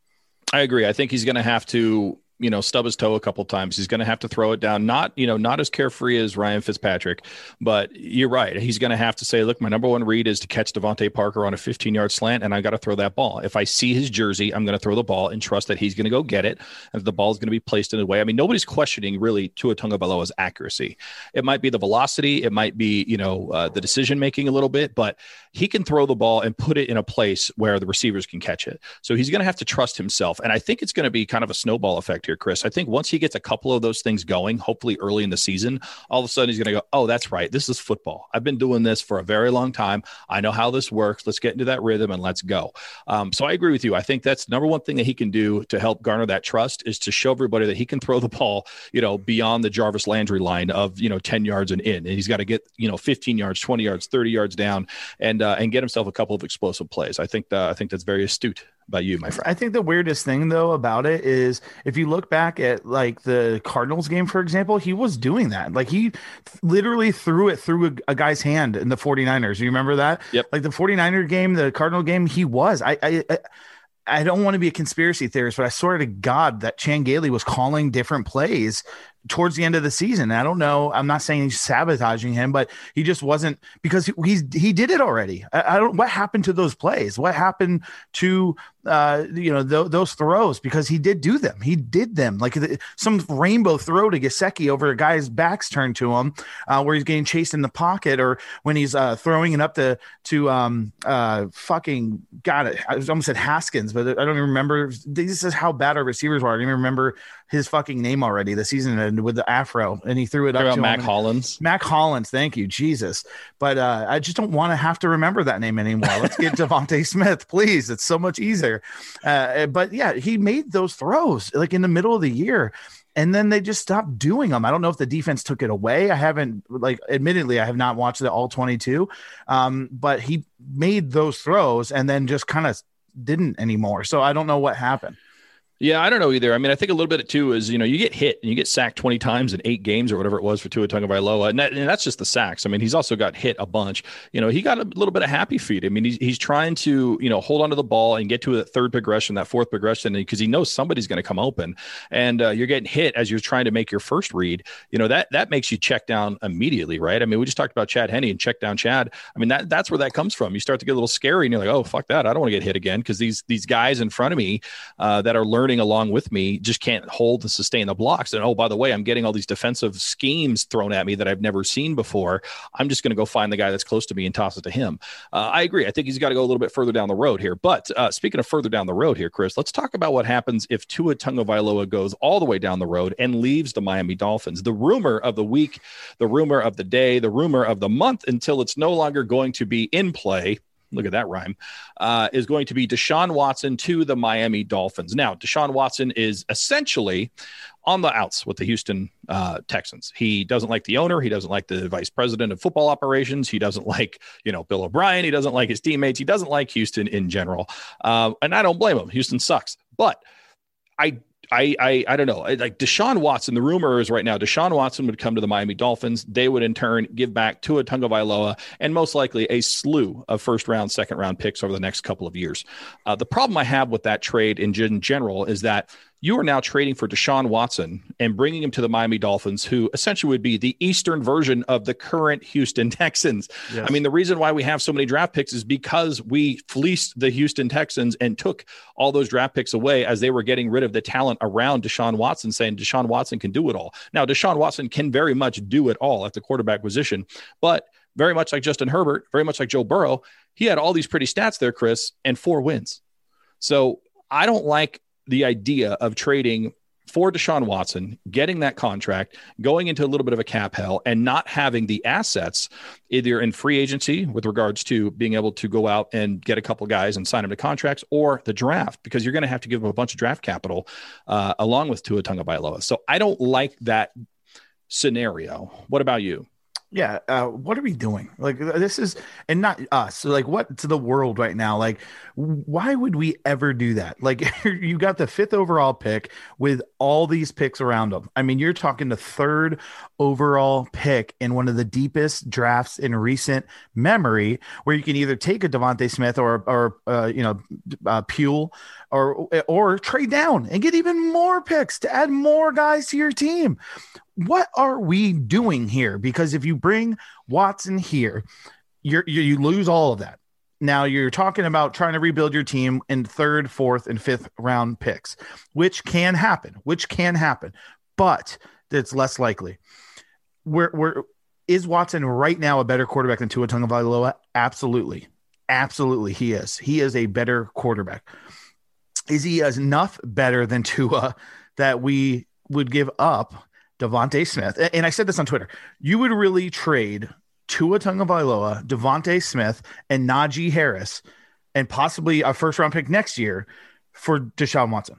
I agree. I think he's going to have to, you know, stub his toe a couple of times. He's going to have to throw it down. Not, you know, not as carefree as Ryan Fitzpatrick, but you're right. He's going to have to say, look, my number one read is to catch Devontae Parker on a fifteen yard slant, and I got to throw that ball. If I see his jersey, I'm going to throw the ball and trust that he's going to go get it, and the ball is going to be placed in a way. I mean, nobody's questioning really Tua Tagovailoa's accuracy. It might be the velocity. It might be, you know, uh, the decision making a little bit, but he can throw the ball and put it in a place where the receivers can catch it. So he's going to have to trust himself. And I think it's going to be kind of a snowball effect here, Chris. I think once he gets a couple of those things going, hopefully early in the season, all of a sudden he's going to go, oh, that's right. This is football. I've been doing this for a very long time. I know how this works. Let's get into that rhythm and let's go. Um, so I agree with you. I think that's the number one thing that he can do to help garner that trust, is to show everybody that he can throw the ball, you know, beyond the Jarvis Landry line of, you know, ten yards and in, and he's got to get, you know, fifteen yards, twenty yards, thirty yards down, and, uh, and get himself a couple of explosive plays. I think, uh, I think that's very astute about you, my friend? I think the weirdest thing though about it is if you look back at like the Cardinals game, for example, he was doing that. Like he th- literally threw it through a, a guy's hand in the 49ers. You remember that? Yep. Like the 49er game, the Cardinal game, he was. I I I, I don't want to be a conspiracy theorist, but I swear to God that Chan Gailey was calling different plays towards the end of the season. I don't know. I'm not saying he's sabotaging him, but he just wasn't, because he, he's, he did it already. I, I don't, what happened to those plays? What happened to, uh, you know, th- those throws? Because he did do them. He did them like the, some rainbow throw to Gesicki over a guy's back's turned to him, uh, where he's getting chased in the pocket, or when he's uh, throwing it up to, to um, uh, fucking, got it. I almost said Haskins, but I don't even remember. This is how bad our receivers were. I don't even remember his fucking name already. The season ended with the afro, and he threw it Talk up about to Mac him. Hollins. Mac Hollins, thank you, Jesus. But uh, I just don't want to have to remember that name anymore. Let's get Devontae Smith, please. It's so much easier. Uh, but yeah, he made those throws like in the middle of the year, and then they just stopped doing them. I don't know if the defense took it away. I haven't, like, admittedly, I have not watched the all twenty-two, um, but he made those throws and then just kind of didn't anymore. So I don't know what happened. Yeah, I don't know either. I mean, I think a little bit of too is, you know, you get hit and you get sacked twenty times in eight games or whatever it was for Tua Tagovailoa. And, that, and that's just the sacks. I mean, he's also got hit a bunch. You know, he got a little bit of happy feet. I mean, he's, he's trying to, you know, hold onto the ball and get to that third progression, that fourth progression, because he knows somebody's going to come open. And uh, you're getting hit as you're trying to make your first read. You know, that that makes you check down immediately, right? I mean, we just talked about Chad Henne and check down Chad. I mean, that that's where that comes from. You start to get a little scary and you're like, oh, fuck that. I don't want to get hit again, because these, these guys in front of me uh, that are learning along with me just can't hold and sustain the blocks. And oh, by the way, I'm getting all these defensive schemes thrown at me that I've never seen before. I'm just going to go find the guy that's close to me and toss it to him. Uh, I agree. I think he's got to go a little bit further down the road here. But uh, speaking of further down the road here, Chris, let's talk about what happens if Tua Tagovailoa goes all the way down the road and leaves the Miami Dolphins. The rumor of the week, the rumor of the day, the rumor of the month, until it's no longer going to be in play. Look at that rhyme, uh, is going to be Deshaun Watson to the Miami Dolphins. Now, Deshaun Watson is essentially on the outs with the Houston uh, Texans. He doesn't like the owner. He doesn't like the vice president of football operations. He doesn't like, you know, Bill O'Brien. He doesn't like his teammates. He doesn't like Houston in general. Uh, and I don't blame him. Houston sucks. But I I, I I don't know. Like Deshaun Watson, the rumor is right now Deshaun Watson would come to the Miami Dolphins. They would in turn give back Tua Tagovailoa and most likely a slew of first round, second round picks over the next couple of years. Uh, the problem I have with that trade in, in general is that you are now trading for Deshaun Watson and bringing him to the Miami Dolphins, who essentially would be the Eastern version of the current Houston Texans. Yes. I mean, the reason why we have so many draft picks is because we fleeced the Houston Texans and took all those draft picks away as they were getting rid of the talent around Deshaun Watson, saying Deshaun Watson can do it all. Now, Deshaun Watson can very much do it all at the quarterback position, but very much like Justin Herbert, very much like Joe Burrow, he had all these pretty stats there, Chris, and four wins. So I don't like the idea of trading for Deshaun Watson, getting that contract, going into a little bit of a cap hell, and not having the assets either in free agency with regards to being able to go out and get a couple guys and sign them to contracts, or the draft, because you're going to have to give them a bunch of draft capital uh, along with Tua Tagovailoa. So I don't like that scenario. What about you? Yeah. Uh, what are we doing? Like, this is, and not us. So like, what to the world right now? Like, why would we ever do that? Like, you got the fifth overall pick with all these picks around them. I mean, you're talking the third overall pick in one of the deepest drafts in recent memory, where you can either take a Devontae Smith or, or uh, you know, uh, Pule, or or trade down and get even more picks to add more guys to your team. What are we doing here? Because if you bring Watson here, you're, you you lose all of that. Now you're talking about trying to rebuild your team in third, fourth, and fifth round picks, which can happen, which can happen, but it's less likely. Where where is Watson right now a better quarterback than Tua Tagovailoa? Absolutely, absolutely, he is. He is a better quarterback. Is he enough better than Tua that we would give up Devontae Smith? And I said this on Twitter. You would really trade Tua Tagovailoa, Devontae Smith, and Najee Harris, and possibly a first round pick next year for Deshaun Watson?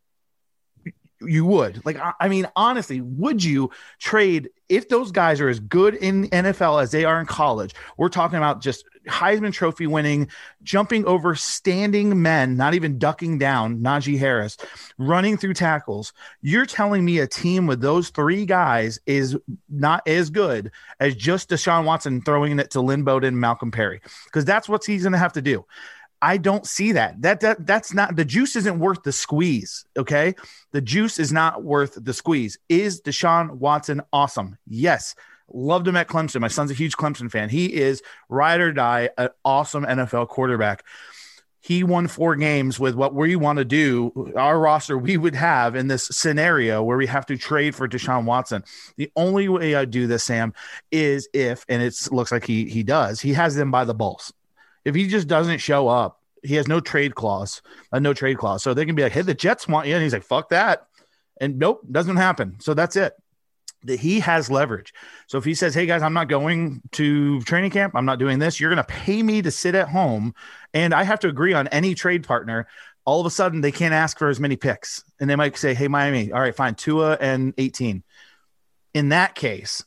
You would. Like, I mean, honestly, would you trade if those guys are as good in N F L as they are in college? We're talking about just Heisman Trophy winning, jumping over standing men, not even ducking down, Najee Harris, running through tackles. You're telling me a team with those three guys is not as good as just Deshaun Watson throwing it to Lynn Bowden and Malcolm Perry, because that's what he's going to have to do. I don't see that. That that that's not, the juice isn't worth the squeeze. Okay. The juice is not worth the squeeze. Is Deshaun Watson awesome? Yes. Loved him at Clemson. My son's a huge Clemson fan. He is ride or die, an awesome N F L quarterback. He won four games with what we want to do, our roster we would have in this scenario where we have to trade for Deshaun Watson. The only way I do this, Sam, is if, and it looks like he he does, he has them by the balls. If he just doesn't show up, he has no trade clause, a no trade clause. So they can be like, hey, the Jets want you. And he's like, fuck that. And nope, doesn't happen. So that's it. That he has leverage. So if he says, hey guys, I'm not going to training camp, I'm not doing this, you're going to pay me to sit at home, and I have to agree on any trade partner, all of a sudden they can't ask for as many picks. And they might say, hey, Miami, all right, fine, Tua and eighteen. In that case,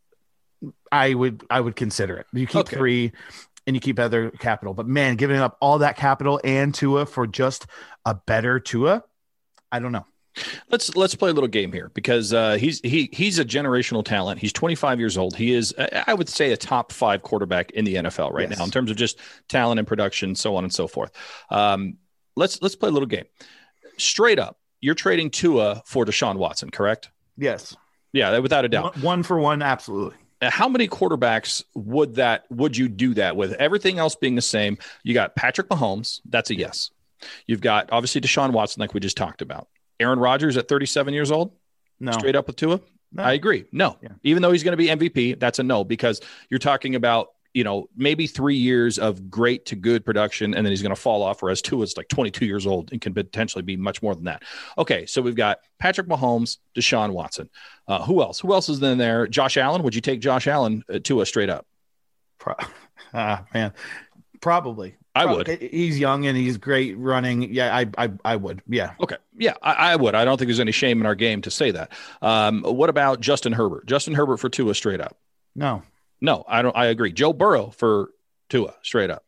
I would I would consider it. You keep Okay. three and you keep other capital. But man, giving up all that capital and Tua for just a better Tua, I don't know. Let's let's play a little game here, because uh, he's he he's a generational talent. He's twenty-five years old. He is, I would say, a top five quarterback in the N F L right Yes. now in terms of just talent and production, so on and so forth. Um, let's let's play a little game. Straight up, you're trading Tua for Deshaun Watson, correct? Yes. Yeah, without a doubt. One, one for one, absolutely. How many quarterbacks would that would you do that with? Everything else being the same, you got Patrick Mahomes. That's a yes. You've got obviously Deshaun Watson, like we just talked about. Aaron Rodgers at thirty-seven years old, No. straight up with Tua. No. I agree. No, Yeah. even though he's going to be M V P, that's a no, because you're talking about, you know, maybe three years of great to good production, and then he's going to fall off. Whereas Tua's like twenty-two years old and can potentially be much more than that. Okay, so we've got Patrick Mahomes, Deshaun Watson. Uh, who else? Who else is in there? Josh Allen. Would you take Josh Allen uh, Tua straight up? Pro- ah, man, probably. I Pro- would. He's young and he's great running. Yeah, I, I, I would. Yeah. Okay. Yeah, I, I would. I don't think there's any shame in our game to say that. Um, what about Justin Herbert? Justin Herbert for Tua straight up? No. No, I don't. I agree. Joe Burrow for Tua straight up?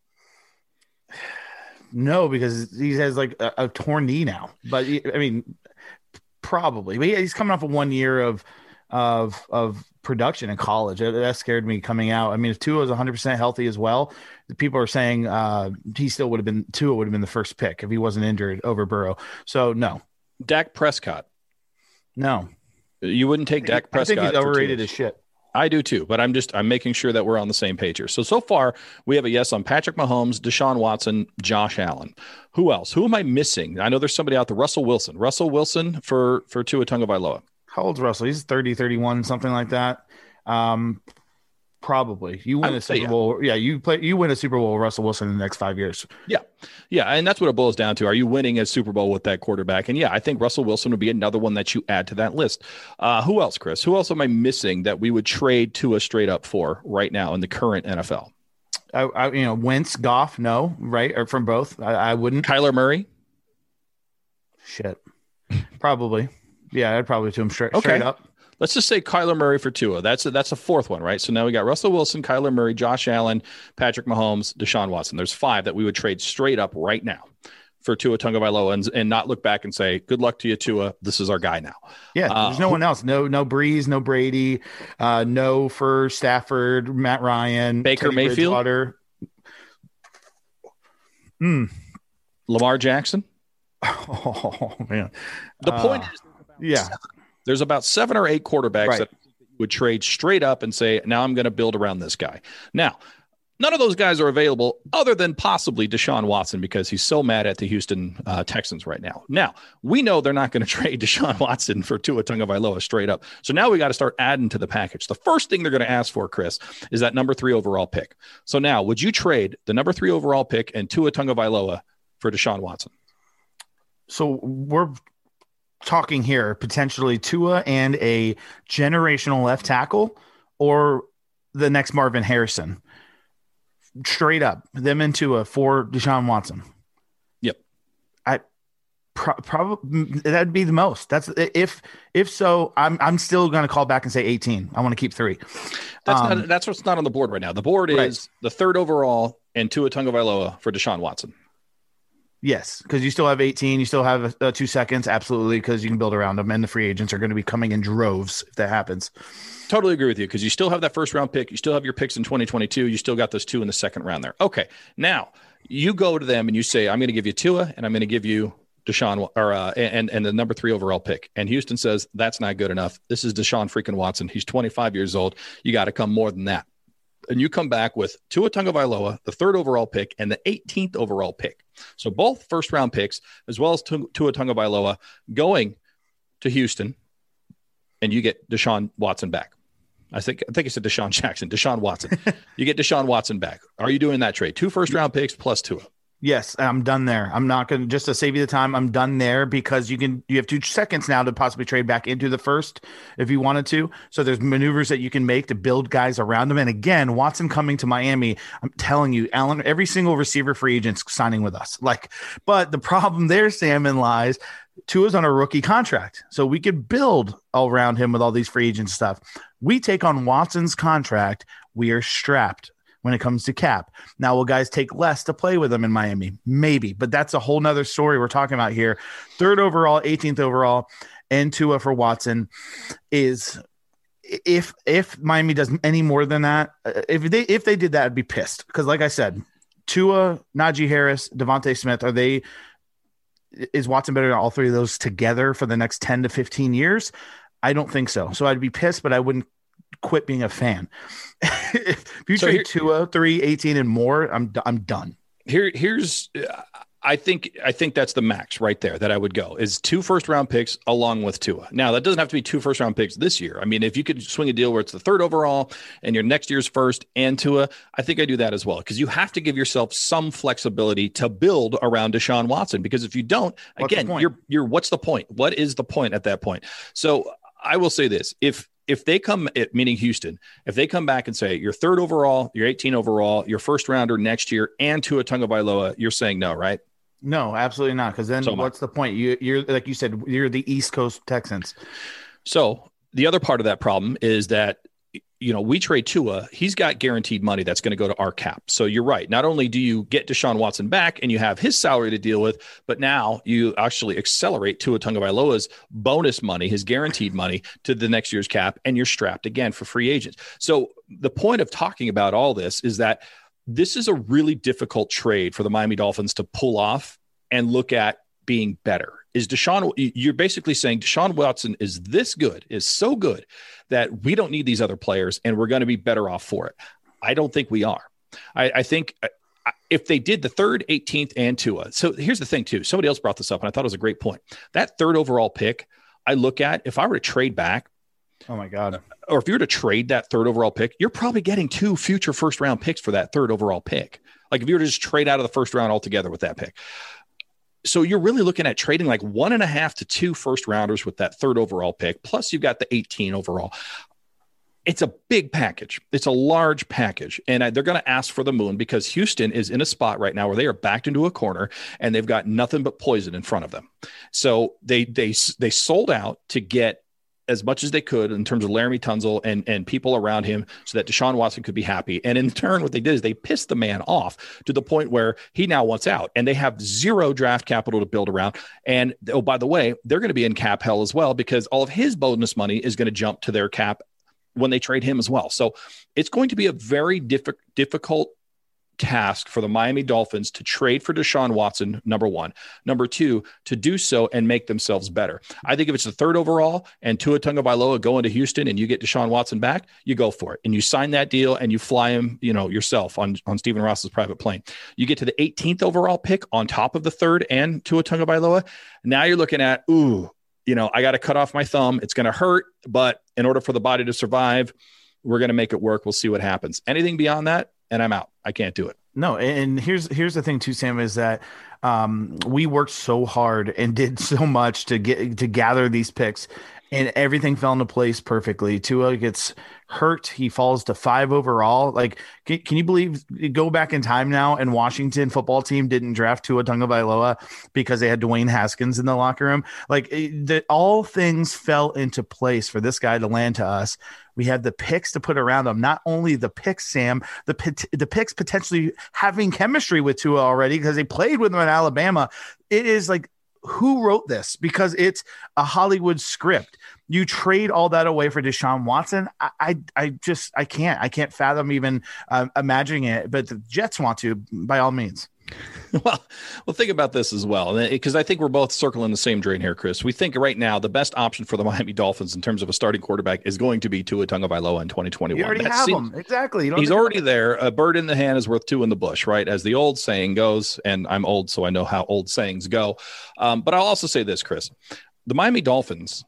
No, because he has like a, a torn knee now. But he- I mean, probably. But yeah, he's coming off of one year of of of production in college. That, that scared me coming out. I mean, if Tua was one hundred percent healthy as well, the people are saying uh, he still would have been Tua would have been the first pick if he wasn't injured over Burrow. So no, Dak Prescott. no. You wouldn't take Dak I Prescott. think he's for overrated Tua. as shit. I do too, but I'm just I'm making sure that we're on the same page here. So so far we have a yes on Patrick Mahomes, Deshaun Watson, Josh Allen. Who else? Who am I missing? I know there's somebody out there. Russell Wilson. Russell Wilson for for Tua Tagovailoa. How old's Russell? He's thirty, thirty-one, something like that. Um, probably. You I win a would say, Super yeah. Bowl. Yeah, you play. You win a Super Bowl with Russell Wilson in the next five years. Yeah. Yeah. And that's what it boils down to. Are you winning a Super Bowl with that quarterback? And yeah, I think Russell Wilson would be another one that you add to that list. Uh, who else, Chris? Who else am I missing that we would trade Tua straight up for right now in the current N F L? I, I you know, Wentz, Goff, no, right? Or from both. I, I wouldn't. Kyler Murray? Shit. Probably. Yeah, I'd probably to him straight, Okay. straight up. Let's just say Kyler Murray for Tua. That's a, that's a fourth one, right? So now we got Russell Wilson, Kyler Murray, Josh Allen, Patrick Mahomes, Deshaun Watson. There's five that we would trade straight up right now for Tua Tagovailoa and, and not look back and say, good luck to you, Tua. This is our guy now. Yeah, Uh, there's no one else. No, no Breeze, no Brady, uh, no for Stafford, Matt Ryan, Baker Teddy Mayfield? Bridgewater. Hmm. Lamar Jackson. Oh man. The Uh, point is, Yeah. there's about seven or eight quarterbacks Right. that would trade straight up and say, now I'm going to build around this guy. Now, none of those guys are available other than possibly Deshaun Watson because he's so mad at the Houston uh, Texans right now. Now, we know they're not going to trade Deshaun Watson for Tua Tagovailoa straight up. So now we got to start adding to the package. The first thing they're going to ask for, Chris, is that number three overall pick. So now, would you trade the number three overall pick and Tua Tagovailoa for Deshaun Watson? So we're talking here potentially Tua and a generational left tackle or the next Marvin Harrison. Straight up, them into a for Deshaun Watson. Yep. I pro- probably that'd be the most. That's if if so, I'm I'm still going to call back and say eighteen. I want to keep three. That's Um, not, that's what's not on the board right now. The board is right. the third overall and Tua Tagovailoa for Deshaun Watson. Yes, because you still have eighteen, you still have uh, two seconds, absolutely, because you can build around them, and the free agents are going to be coming in droves if that happens. Totally agree with you, because you still have that first round pick, you still have your picks in twenty twenty-two, you still got those two in the second round there. Okay, now you go to them and you say, I'm going to give you Tua, and I'm going to give you Deshaun, or uh, and and the number three overall pick. And Houston says that's not good enough. This is Deshaun freaking Watson. He's twenty-five years old. You got to come more than that. And you come back with Tua Tagovailoa, the third overall pick, and the eighteenth overall pick. So both first round picks, as well as Tua Tagovailoa, going to Houston, and you get Deshaun Watson back. I think I think I said Deshaun Jackson, Deshaun Watson. You get Deshaun Watson back. Are you doing that trade? Two first round picks plus Tua. Yes, I'm done there. I'm not going to, just to save you the time, I'm done there, because you can, you have two seconds now to possibly trade back into the first if you wanted to. So there's maneuvers that you can make to build guys around them. And again, Watson coming to Miami, I'm telling you, Alan, every single receiver free agent's signing with us. Like, but the problem there, Salmon, lies, Tua's on a rookie contract. So we could build all around him with all these free agent stuff. We take on Watson's contract. We are strapped when it comes to cap. Now, will guys take less to play with them in Miami? Maybe, but that's a whole nother story we're talking about here. Third overall, eighteenth overall, and Tua for Watson is, if if Miami does any more than that, if they if they did that, I'd be pissed, because like I said, Tua, Najee Harris, Devontae Smith, are they? Is Watson better than all three of those together for the next ten to fifteen years? I don't think so. So I'd be pissed, but I wouldn't quit being a fan. If you so trade Tua, three, eighteen, and more, I'm I'm done. Here, here's I think I think that's the max right there that I would go, is two first round picks along with Tua. Now, that doesn't have to be two first round picks this year. I mean, if you could swing a deal where it's the third overall and your next year's first and Tua, I think I do that as well, because you have to give yourself some flexibility to build around Deshaun Watson, because if you don't, what's again, you're you're what's the point? What is the point at that point? So I will say this: if If they come, meaning Houston, if they come back and say your third overall, your eighteen overall, your first rounder next year, and Tua Tagovailoa, you're saying no, right? No, absolutely not. Because then so what's the point? You, you're like you said, you're the East Coast Texans. So the other part of that problem is that, you know, we trade Tua, he's got guaranteed money that's going to go to our cap. So you're right. Not only do you get Deshaun Watson back and you have his salary to deal with, but now you actually accelerate Tua Tagovailoa's bonus money, his guaranteed money, to the next year's cap, and you're strapped again for free agents. So the point of talking about all this is that this is a really difficult trade for the Miami Dolphins to pull off and look at being better. Is Deshaun, you're basically saying Deshaun Watson is this good, is so good that we don't need these other players and we're going to be better off for it. I don't think we are. I, I think if they did the third, eighteenth, and Tua. So here's the thing too. Somebody else brought this up and I thought it was a great point. That third overall pick, I look at, if I were to trade back, oh my God, or if you were to trade that third overall pick, you're probably getting two future first round picks for that third overall pick. Like if you were to just trade out of the first round altogether with that pick. So you're really looking at trading like one and a half to two first rounders with that third overall pick. Plus you've got the eighteen overall. It's a big package. It's a large package. And they're going to ask for the moon, because Houston is in a spot right now where they are backed into a corner and they've got nothing but poison in front of them. So they, they, they sold out to get as much as they could in terms of Laramie Tunzel and, and people around him so that Deshaun Watson could be happy. And in turn, what they did is they pissed the man off to the point where he now wants out, and they have zero draft capital to build around. And oh, by the way, they're going to be in cap hell as well, because all of his bonus money is going to jump to their cap when they trade him as well. So it's going to be a very diff- difficult task for the Miami Dolphins to trade for Deshaun Watson, number one. Number two, to do so and make themselves better. I think if it's the third overall and Tua Tagovailoa going to Houston and you get Deshaun Watson back, you go for it. And you sign that deal and you fly him, you know, yourself on, on Stephen Ross's private plane. You get to the eighteenth overall pick on top of the third and Tua Tagovailoa. Now you're looking at, ooh, you know, I got to cut off my thumb. It's going to hurt, but in order for the body to survive, we're going to make it work. We'll see what happens. Anything beyond that, and I'm out. I can't do it. No, and here's here's the thing too, Sam, is that um, we worked so hard and did so much to get to gather these picks, and everything fell into place perfectly. Tua gets hurt. He falls to five overall. Like, can, can you believe, go back in time now, and Washington football team didn't draft Tua Tagovailoa because they had Dwayne Haskins in the locker room. Like, it, the, all things fell into place for this guy to land to us. We had the picks to put around him. Not only the picks, Sam, the the picks potentially having chemistry with Tua already because they played with him in Alabama. It is like, who wrote this? Because it's a Hollywood script. You trade all that away for Deshaun Watson. I, I, I just, I can't, I can't fathom even uh, imagining it. But the Jets want to, by all means. Well, well, think about this as well, because I think we're both circling the same drain here, Chris. We think right now the best option for the Miami Dolphins in terms of a starting quarterback is going to be Tua Tagovailoa in twenty twenty-one. You already that have seems, him. Exactly. He's already there. A bird in the hand is worth two in the bush, right? As the old saying goes, and I'm old, so I know how old sayings go. Um, but I'll also say this, Chris. The Miami Dolphins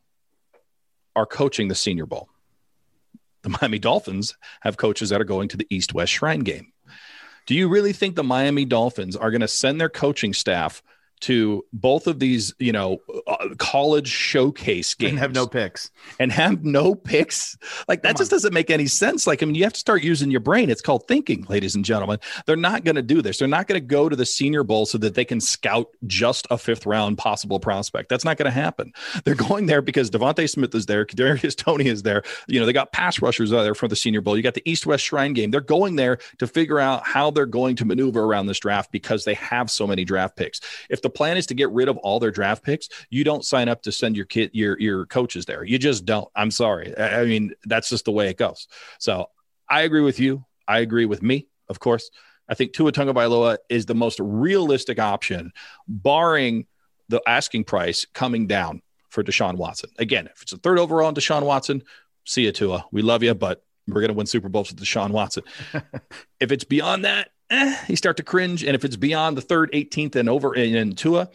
are coaching the Senior Bowl. The Miami Dolphins have coaches that are going to the East-West Shrine Game. Do you really think the Miami Dolphins are going to send their coaching staff to both of these, you know, uh, college showcase games and have no picks and have no picks? Like, that Come just on. Doesn't make any sense. Like, I mean, you have to start using your brain. It's called thinking, ladies and gentlemen. They're not going to do this. They're not going to go to the Senior Bowl so that they can scout just a fifth round possible prospect. That's not going to happen. They're going there because Devontae Smith is there. Kadarius Toney is there. You know, they got pass rushers out there for the Senior Bowl. You got the East-West Shrine Game. They're going there to figure out how they're going to maneuver around this draft because they have so many draft picks. If the The plan is to get rid of all their draft picks, you don't sign up to send your kid, your, your coaches there. You just don't. I'm sorry. I mean, that's just the way it goes. So I agree with you. I agree with me, of course. I think Tua Tagovailoa is the most realistic option, barring the asking price coming down for Deshaun Watson. Again, if it's a third overall on Deshaun Watson, see you, Tua. We love you, but we're going to win Super Bowls with Deshaun Watson. If it's beyond that, Eh, you start to cringe. And if it's beyond the third, eighteenth and over in, in Tua,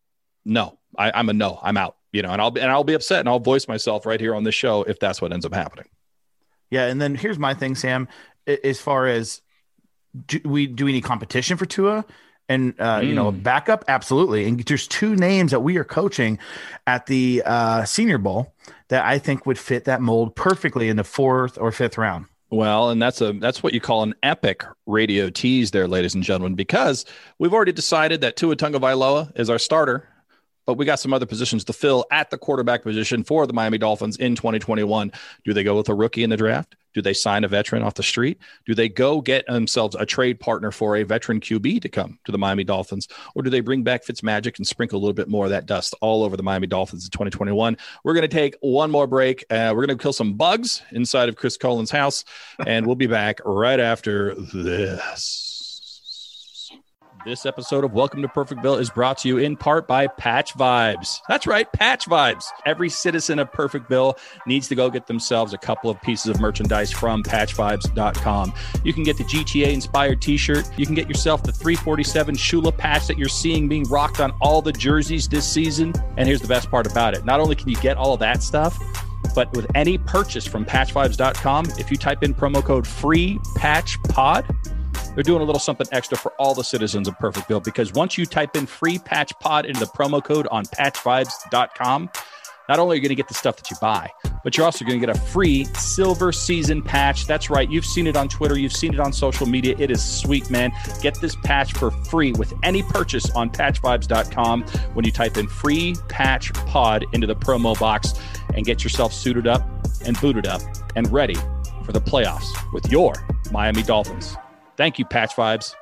no, I, I'm a no, I'm out, you know, and I'll be, and I'll be upset and I'll voice myself right here on this show if that's what ends up happening. Yeah. And then here's my thing, Sam, as far as do we, do we need competition for Tua and, uh, mm. you know, backup? Absolutely. And there's two names that we are coaching at the uh, Senior Bowl that I think would fit that mold perfectly in the fourth or fifth round. Well, and that's a that's what you call an epic radio tease there, ladies and gentlemen, because we've already decided that Tua Tagovailoa is our starter, but we got some other positions to fill at the quarterback position for the Miami Dolphins in twenty twenty-one. Do they go with a rookie in the draft? Do they sign a veteran off the street? Do they go get themselves a trade partner for a veteran Q B to come to the Miami Dolphins? Or do they bring back Fitzmagic and sprinkle a little bit more of that dust all over the Miami Dolphins in twenty twenty-one? We're going to take one more break. Uh, we're going to kill some bugs inside of Chris Cullen's house, and we'll be back right after this. This episode of Welcome to Perfectville is brought to you in part by Patch Vibes. That's right, Patch Vibes. Every citizen of Perfectville needs to go get themselves a couple of pieces of merchandise from patch vibes dot com. You can get the G T A-inspired t-shirt. You can get yourself the three forty-seven Shula patch that you're seeing being rocked on all the jerseys this season. And here's the best part about it. Not only can you get all of that stuff, but with any purchase from patch vibes dot com, if you type in promo code FREEPATCHPOD, they're doing a little something extra for all the citizens of Perfectville, because once you type in free patch pod into the promo code on patch vibes dot com, not only are you going to get the stuff that you buy, but you're also going to get a free silver season patch. That's right. You've seen it on Twitter. You've seen it on social media. It is sweet, man. Get this patch for free with any purchase on patch vibes dot com when you type in free patch pod into the promo box, and get yourself suited up and booted up and ready for the playoffs with your Miami Dolphins. Thank you, Patch Vibes.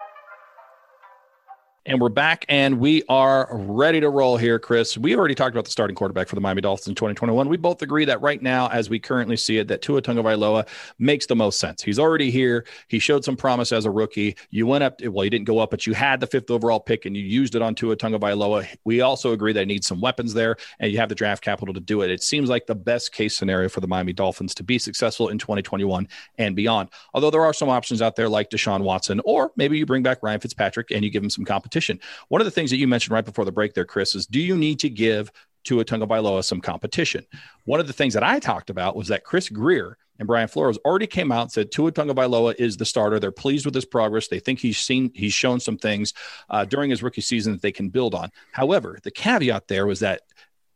And we're back, and we are ready to roll here, Chris. We already talked about the starting quarterback for the Miami Dolphins in twenty twenty-one. We both agree that right now, as we currently see it, that Tua Tagovailoa makes the most sense. He's already here. He showed some promise as a rookie. You went up, well, you didn't go up, but you had the fifth overall pick, and you used it on Tua Tagovailoa. We also agree that he needs some weapons there, and you have the draft capital to do it. It seems like the best case scenario for the Miami Dolphins to be successful in twenty twenty-one and beyond. Although there are some options out there like Deshaun Watson, or maybe you bring back Ryan Fitzpatrick and you give him some competition. One of the things that you mentioned right before the break there, Chris, is do you need to give Tua Tagovailoa some competition? One of the things that I talked about was that Chris Greer and Brian Flores already came out and said Tua Tagovailoa is the starter. They're pleased with his progress. They think he's seen, he's shown some things uh, during his rookie season that they can build on. However, the caveat there was that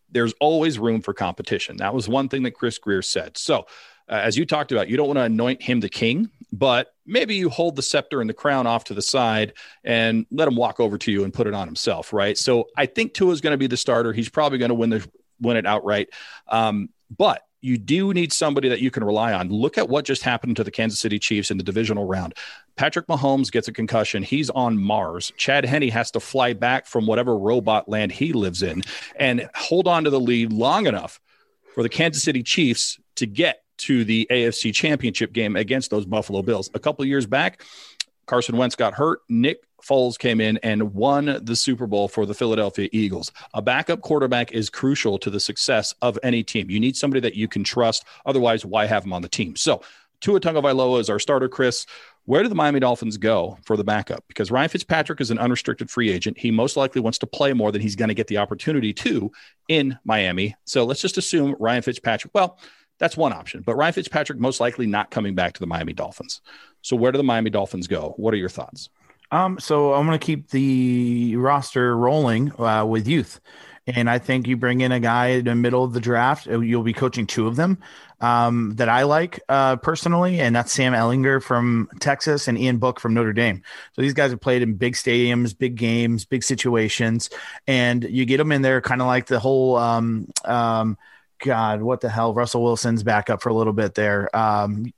there's always room for competition. That was one thing that Chris Grier said. So uh, as you talked about, you don't want to anoint him the king, but maybe you hold the scepter and the crown off to the side and let him walk over to you and put it on himself, right? So I think Tua is going to be the starter. He's probably going to win the win it outright. Um, but you do need somebody that you can rely on. Look at what just happened to the Kansas City Chiefs in the divisional round. Patrick Mahomes gets a concussion. He's on Mars. Chad Henne has to fly back from whatever robot land he lives in and hold on to the lead long enough for the Kansas City Chiefs to get to the A F C Championship game against those Buffalo Bills. A couple of years back, Carson Wentz got hurt. Nick Foles came in and won the Super Bowl for the Philadelphia Eagles. A backup quarterback is crucial to the success of any team. You need somebody that you can trust. Otherwise, why have him on the team? So Tua Tagovailoa is our starter, Chris. Where do the Miami Dolphins go for the backup? Because Ryan Fitzpatrick is an unrestricted free agent. He most likely wants to play more than he's going to get the opportunity to in Miami. So let's just assume Ryan Fitzpatrick, well, that's one option. But Ryan Fitzpatrick most likely not coming back to the Miami Dolphins. So where do the Miami Dolphins go? What are your thoughts? Um, so I'm going to keep the roster rolling uh, with youth. And I think you bring in a guy in the middle of the draft. You'll be coaching two of them um, that I like uh, personally, and that's Sam Ehlinger from Texas and Ian Book from Notre Dame. So these guys have played in big stadiums, big games, big situations, and you get them in there kind of like the whole um, um, – God, what the hell? Russell Wilson's back up for a little bit there. Um,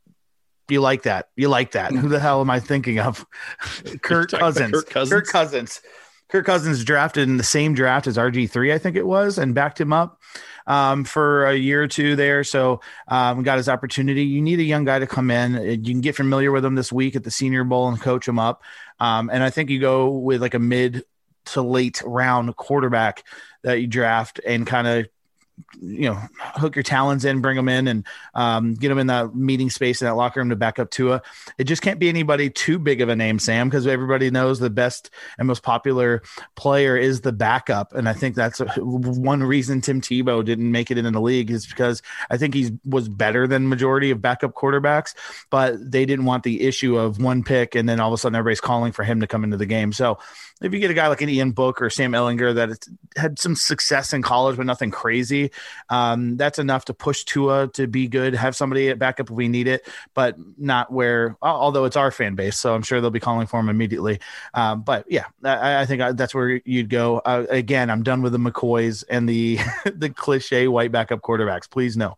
you like that? You like that? Who the hell am I thinking of? Kirk Cousins. Kirk Cousins. Kirk Cousins. Kirk Cousins drafted in the same draft as R G three, I think it was, and backed him up um, for a year or two there. So um, got his opportunity. You need a young guy to come in. You can get familiar with him this week at the Senior Bowl and coach him up. Um, and I think you go with like a mid to late round quarterback that you draft and kind of, you know, hook your talons in, bring them in, and um, get them in that meeting space in that locker room to back up Tua. It just can't be anybody too big of a name, Sam, because everybody knows the best and most popular player is the backup. And I think that's a, one reason Tim Tebow didn't make it in the league is because I think he was better than majority of backup quarterbacks, but they didn't want the issue of one pick and then all of a sudden everybody's calling for him to come into the game. So if you get a guy like an Ian Book or Sam Ehlinger that had some success in college, but nothing crazy, um, that's enough to push Tua to be good, have somebody at backup if we need it, but not where, although it's our fan base, so I'm sure they'll be calling for him immediately. Um, but yeah, I, I think that's where you'd go. Uh, again, I'm done with the McCoys and the, the cliche white backup quarterbacks. Please no.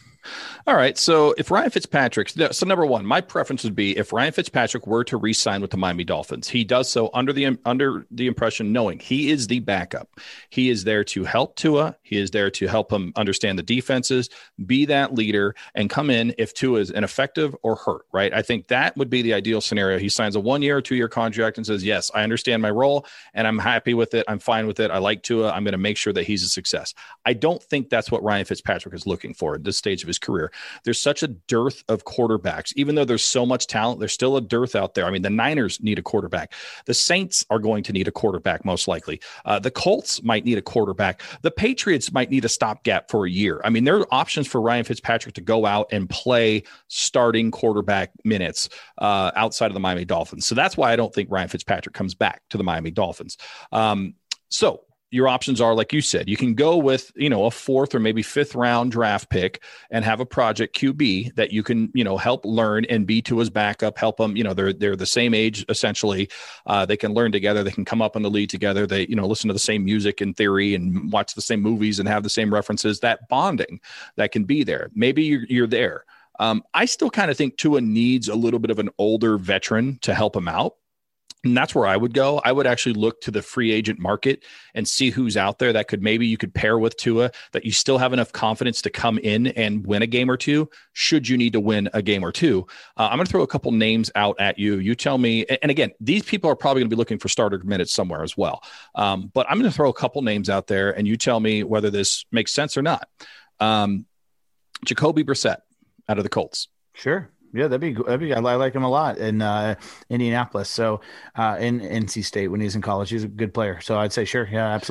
All right. So if Ryan Fitzpatrick, so number one, my preference would be if Ryan Fitzpatrick were to re-sign with the Miami Dolphins, he does so under the under the impression knowing he is the backup. He is there to help Tua. He is there to help him understand the defenses, be that leader, and come in if Tua is ineffective or hurt, right? I think that would be the ideal scenario. He signs a one-year or two-year contract and says, yes, I understand my role, and I'm happy with it. I'm fine with it. I like Tua. I'm going to make sure that he's a success. I don't think that's what Ryan Fitzpatrick is looking for at this stage of his career. There's such a dearth of quarterbacks. Even though there's so much talent, there's still a dearth out there. I mean, the Niners need a quarterback. The Saints are going to need a quarterback, most likely. Uh, the Colts might need a quarterback. The Patriots might need a stopgap for a year. I mean, there are options for Ryan Fitzpatrick to go out and play starting quarterback minutes uh, outside of the Miami Dolphins. So that's why I don't think Ryan Fitzpatrick comes back to the Miami Dolphins. Um, so your options are, like you said, you can go with, you know, a fourth or maybe fifth round draft pick and have a project Q B that you can, you know, help learn and be to his backup, help them, you know, they're, they're the same age, essentially. Uh, they can learn together. They can come up in the league together. They, you know, listen to the same music in theory and watch the same movies and have the same references, that bonding that can be there. Maybe you're, you're there. Um, I still kind of think Tua needs a little bit of an older veteran to help him out. And that's where I would go. I would actually look to the free agent market and see who's out there that could maybe you could pair with Tua, that you still have enough confidence to come in and win a game or two, should you need to win a game or two. Uh, I'm going to throw a couple names out at you. You tell me, and again, these people are probably going to be looking for starter minutes somewhere as well. Um, but I'm going to throw a couple names out there, and you tell me whether this makes sense or not. Um, Jacoby Brissett out of the Colts. Sure. Yeah, that'd be, that'd be, I like him a lot in uh, Indianapolis. So uh, in N C State when he's in college, he's a good player. So I'd say, sure. Yeah, absolutely.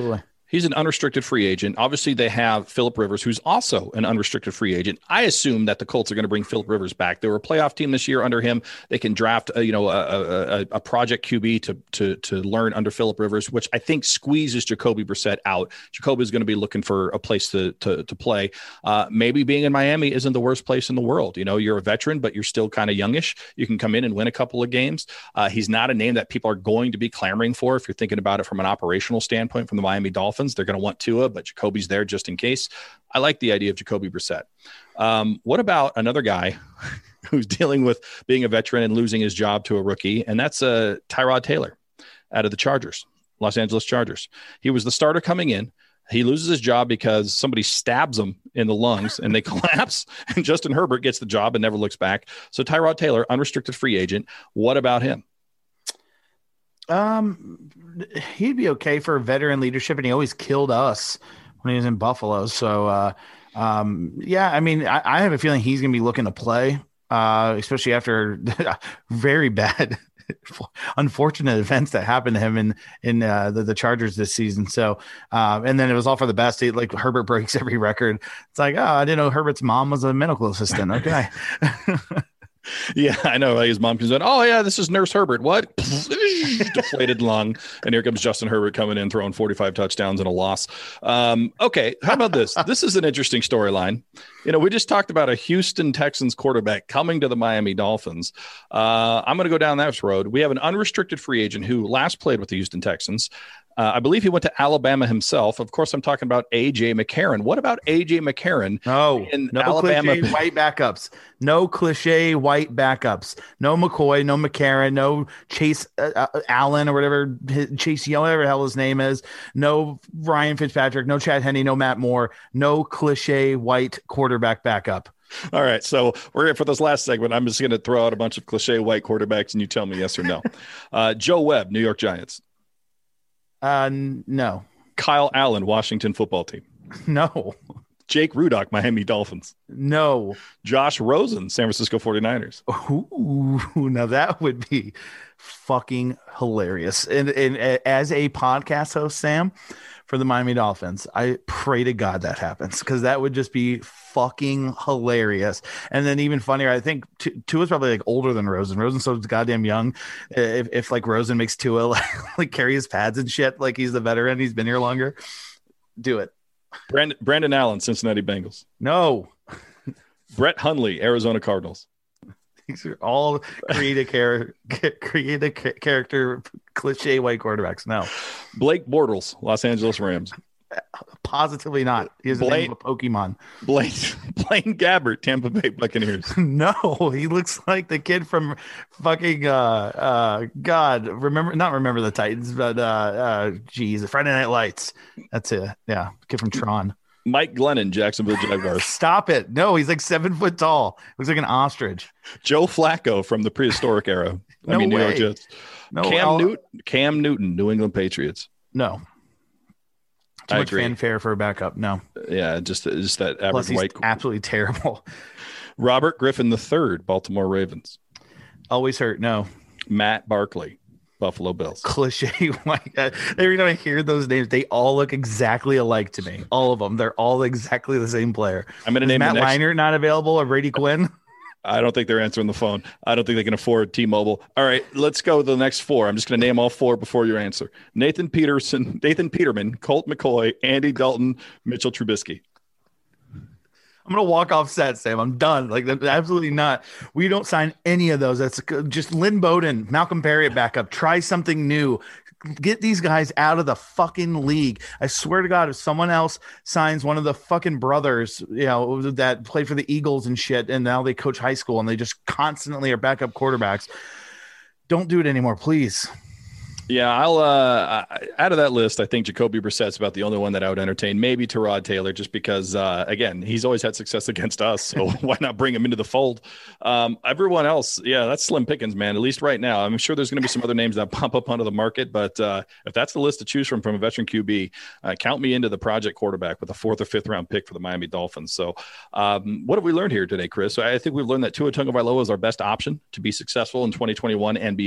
He's an unrestricted free agent. Obviously, they have Phillip Rivers, who's also an unrestricted free agent. I assume that the Colts are going to bring Phillip Rivers back. They were a playoff team this year under him. They can draft, a, you know, a, a, a project Q B to to to learn under Phillip Rivers, which I think squeezes Jacoby Brissett out. Jacoby is going to be looking for a place to to, to play. Uh, maybe being in Miami isn't the worst place in the world. You know, you're a veteran, but you're still kind of youngish. You can come in and win a couple of games. Uh, he's not a name that people are going to be clamoring for. If you're thinking about it from an operational standpoint from the Miami Dolphins, they're going to want Tua, but Jacoby's there just in case. I like the idea of Jacoby Brissett. Um, what about another guy who's dealing with being a veteran and losing his job to a rookie? And that's uh, Tyrod Taylor out of the Chargers, Los Angeles Chargers. He was the starter coming in. He loses his job because somebody stabs him in the lungs and they collapse, and Justin Herbert gets the job and never looks back. So Tyrod Taylor, unrestricted free agent. What about him? Um, he'd be okay for veteran leadership, and he always killed us when he was in Buffalo. So, uh, um, yeah, I mean, I, I have a feeling he's going to be looking to play, uh, especially after very bad, unfortunate events that happened to him in in uh, the, the Chargers this season. So, um, and then it was all for the best. He, like Herbert breaks every record. It's like, oh, I didn't know Herbert's mom was a medical assistant. Okay. Yeah, I know. His mom comes in. Oh, yeah, this is Nurse Herbert. What? Deflated lung. And here comes Justin Herbert coming in, throwing forty-five touchdowns and a loss. Um, okay, how about this? This is an interesting storyline. You know, we just talked about a Houston Texans quarterback coming to the Miami Dolphins. Uh, I'm going to go down that road. We have an unrestricted free agent who last played with the Houston Texans. Uh, I believe he went to Alabama himself. Of course, I'm talking about A J McCarron. What about A J McCarron? No, in no Alabama? Cliche white backups. No cliche white backups. No McCoy, no McCarron, no Chase uh, uh, Allen or whatever, Chase Young, whatever the hell his name is. No Ryan Fitzpatrick, no Chad Henne, no Matt Moore. No cliche white quarterback backup. All right, so we're for this last segment. I'm just going to throw out a bunch of cliche white quarterbacks, and you tell me yes or no. Uh, Joe Webb, New York Giants. Uh, no. Kyle Allen, Washington football team. No. Jake Rudock, Miami Dolphins. No. Josh Rosen, San Francisco forty-niners. Ooh, now that would be fucking hilarious. And, and as a podcast host, Sam, for the Miami Dolphins, I pray to God that happens, because that would just be fucking hilarious. And then even funnier, I think Tua is probably like older than Rosen. Rosen's so goddamn young. If, if like Rosen makes Tua like, like carry his pads and shit, like he's the veteran, he's been here longer. Do it. Brandon, Brandon Allen, Cincinnati Bengals. No. Brett Hundley, Arizona Cardinals. These are all creative char- creative character cliche white quarterbacks. No. Blake Bortles, Los Angeles Rams. Positively not. He has the name of a Pokemon. Blaine, Blaine Gabbert, Tampa Bay Buccaneers. No, he looks like the kid from fucking uh uh God. Remember not remember the Titans, but uh uh geez, Friday Night Lights. That's it. Yeah, kid from Tron. Mike Glennon, Jacksonville Jaguars. Stop it. No, he's like seven foot tall. Looks like an ostrich. Joe Flacco from the prehistoric era. I no mean, way. New York Jets. No, Cam I'll... Newton, Cam Newton, New England Patriots. No. Too I much agree. fanfare for a backup. No. Yeah, just just that average Plus, he's white. absolutely terrible. Robert Griffin the third, Baltimore Ravens. Always hurt. No. Matt Barkley, Buffalo Bills. Cliche white. Uh, every time I hear those names, they all look exactly alike to me. All of them. They're all exactly the same player. I'm going to name Matt the next... Leinart not available or Brady Quinn? I don't think they're answering the phone. I don't think they can afford T-Mobile. All right, let's go to the next four. I'm just going to name all four before your answer. Nathan Peterson, Nathan Peterman, Colt McCoy, Andy Dalton, Mitchell Trubisky. I'm going to walk off set, Sam. I'm done. Like, absolutely not. We don't sign any of those. That's just Lynn Bowden, Malcolm Perry at backup. Try something new. Get these guys out of the fucking league. I swear to God, if someone else signs one of the fucking brothers, you know, that play for the Eagles and shit, and now they coach high school and they just constantly are backup quarterbacks, don't do it anymore, please. Yeah, I'll uh, out of that list, I think Jacoby Brissett's about the only one that I would entertain. Maybe Tyrod Taylor, just because, uh, again, he's always had success against us. So why not bring him into the fold? Um, everyone else, yeah, that's slim pickings, man, at least right now. I'm sure there's going to be some other names that pop up onto the market. But uh, if that's the list to choose from from a veteran Q B, uh, count me into the project quarterback with a fourth or fifth round pick for the Miami Dolphins. So um, what have we learned here today, Chris? I think we've learned that Tua Tagovailoa is our best option to be successful in twenty twenty-one and beyond.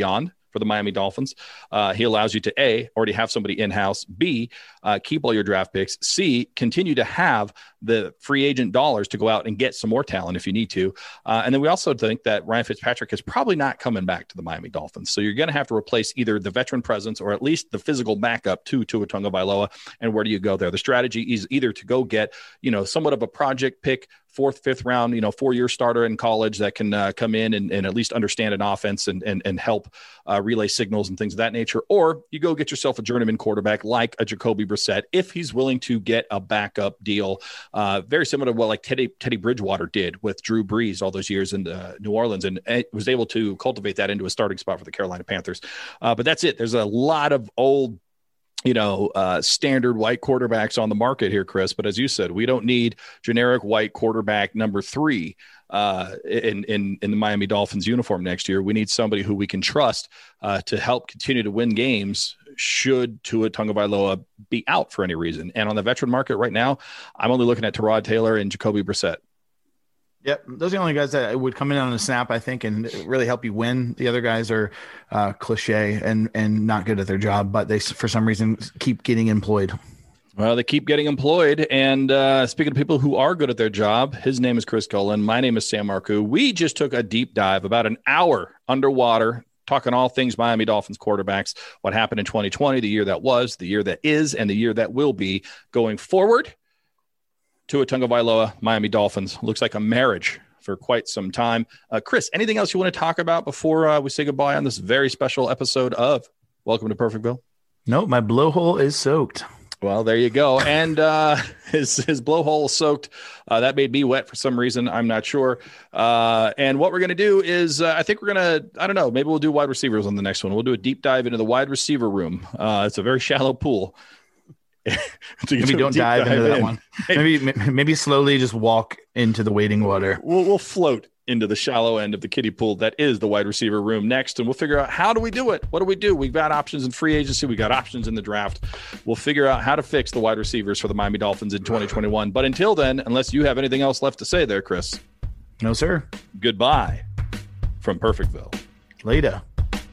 for the Miami Dolphins. Uh, he allows you to A, already have somebody in-house, B, uh, keep all your draft picks, C, continue to have the free agent dollars to go out and get some more talent if you need to. Uh, and then we also think that Ryan Fitzpatrick is probably not coming back to the Miami Dolphins. So you're going to have to replace either the veteran presence or at least the physical backup to Tua Tagovailoa. And where do you go there? The strategy is either to go get, you know, somewhat of a project pick, fourth, fifth round, you know, four-year starter in college that can uh, come in and, and at least understand an offense and and, and help uh, relay signals and things of that nature. Or you go get yourself a journeyman quarterback like a Jacoby Brissett if he's willing to get a backup deal. Uh, very similar to what like Teddy Teddy Bridgewater did with Drew Brees all those years in uh, New Orleans, and was able to cultivate that into a starting spot for the Carolina Panthers. Uh, but that's it. There's a lot of old, you know, uh, standard white quarterbacks on the market here, Chris. But as you said, we don't need generic white quarterback number three uh, in, in, in the Miami Dolphins uniform next year. We need somebody who we can trust uh, to help continue to win games should Tua Tagovailoa be out for any reason. And on the veteran market right now, I'm only looking at Tyrod Taylor and Jacoby Brissett. Yep, those are the only guys that would come in on a snap, I think, and really help you win. The other guys are uh, cliche and and not good at their job, but they, for some reason, keep getting employed. Well, they keep getting employed. And uh, speaking of people who are good at their job, his name is Chris Cullen. My name is Sam Marcoux. We just took a deep dive, about an hour underwater, talking all things Miami Dolphins quarterbacks, what happened in twenty twenty, the year that was, the year that is, and the year that will be going forward. Tua Tagovailoa, Miami Dolphins. Looks like a marriage for quite some time. Uh, Chris, anything else you want to talk about before uh, we say goodbye on this very special episode of Welcome to Perfectville? No, my blowhole is soaked. Well, there you go. And uh, his his blowhole soaked. Uh, that made me wet for some reason. I'm not sure. Uh, and what we're going to do is uh, I think we're going to, I don't know, maybe we'll do wide receivers on the next one. We'll do a deep dive into the wide receiver room. Uh, it's a very shallow pool. Maybe don't dive, dive into that in. one. Maybe maybe slowly just walk into the waiting water. We'll, we'll float into the shallow end of the kiddie pool that is the wide receiver room next, and we'll figure out how do we do it. What do we do? We've got options in free agency. We got options in the draft. We'll figure out how to fix the wide receivers for the Miami Dolphins in twenty twenty-one. But until then, unless you have anything else left to say there, Chris. No, sir. Goodbye from Perfectville. Later.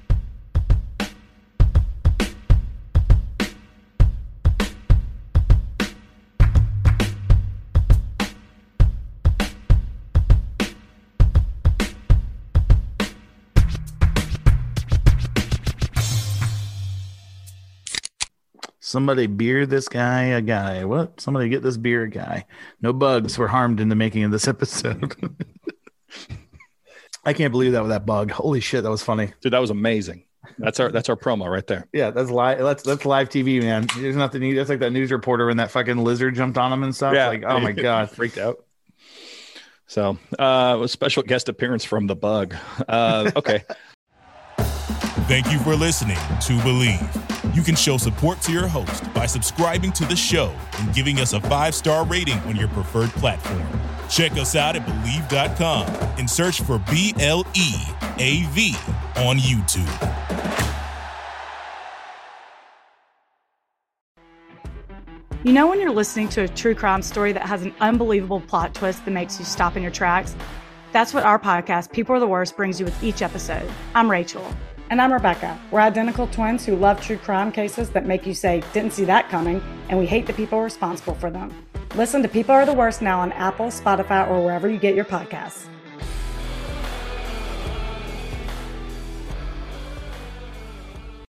Somebody beer this guy a guy. What? Somebody get this beer a guy. No bugs were harmed in the making of this episode. I can't believe that with that bug. Holy shit, that was funny. Dude, that was amazing. That's our that's our promo right there. Yeah, that's live. That's that's live T V, man. There's nothing. That's like that news reporter when that fucking lizard jumped on him and stuff. Yeah. Like, oh my god, freaked out. So, uh, a special guest appearance from the bug. Uh, okay. Thank you for listening to Believe. You can show support to your host by subscribing to the show and giving us a five-star rating on your preferred platform. Check us out at Believe dot com and search for B L E A V on YouTube. You know when you're listening to a true crime story that has an unbelievable plot twist that makes you stop in your tracks? That's what our podcast, People Are the Worst, brings you with each episode. I'm Rachel. And I'm Rebecca. We're identical twins who love true crime cases that make you say, didn't see that coming, and we hate the people responsible for them. Listen to People Are the Worst now on Apple, Spotify, or wherever you get your podcasts.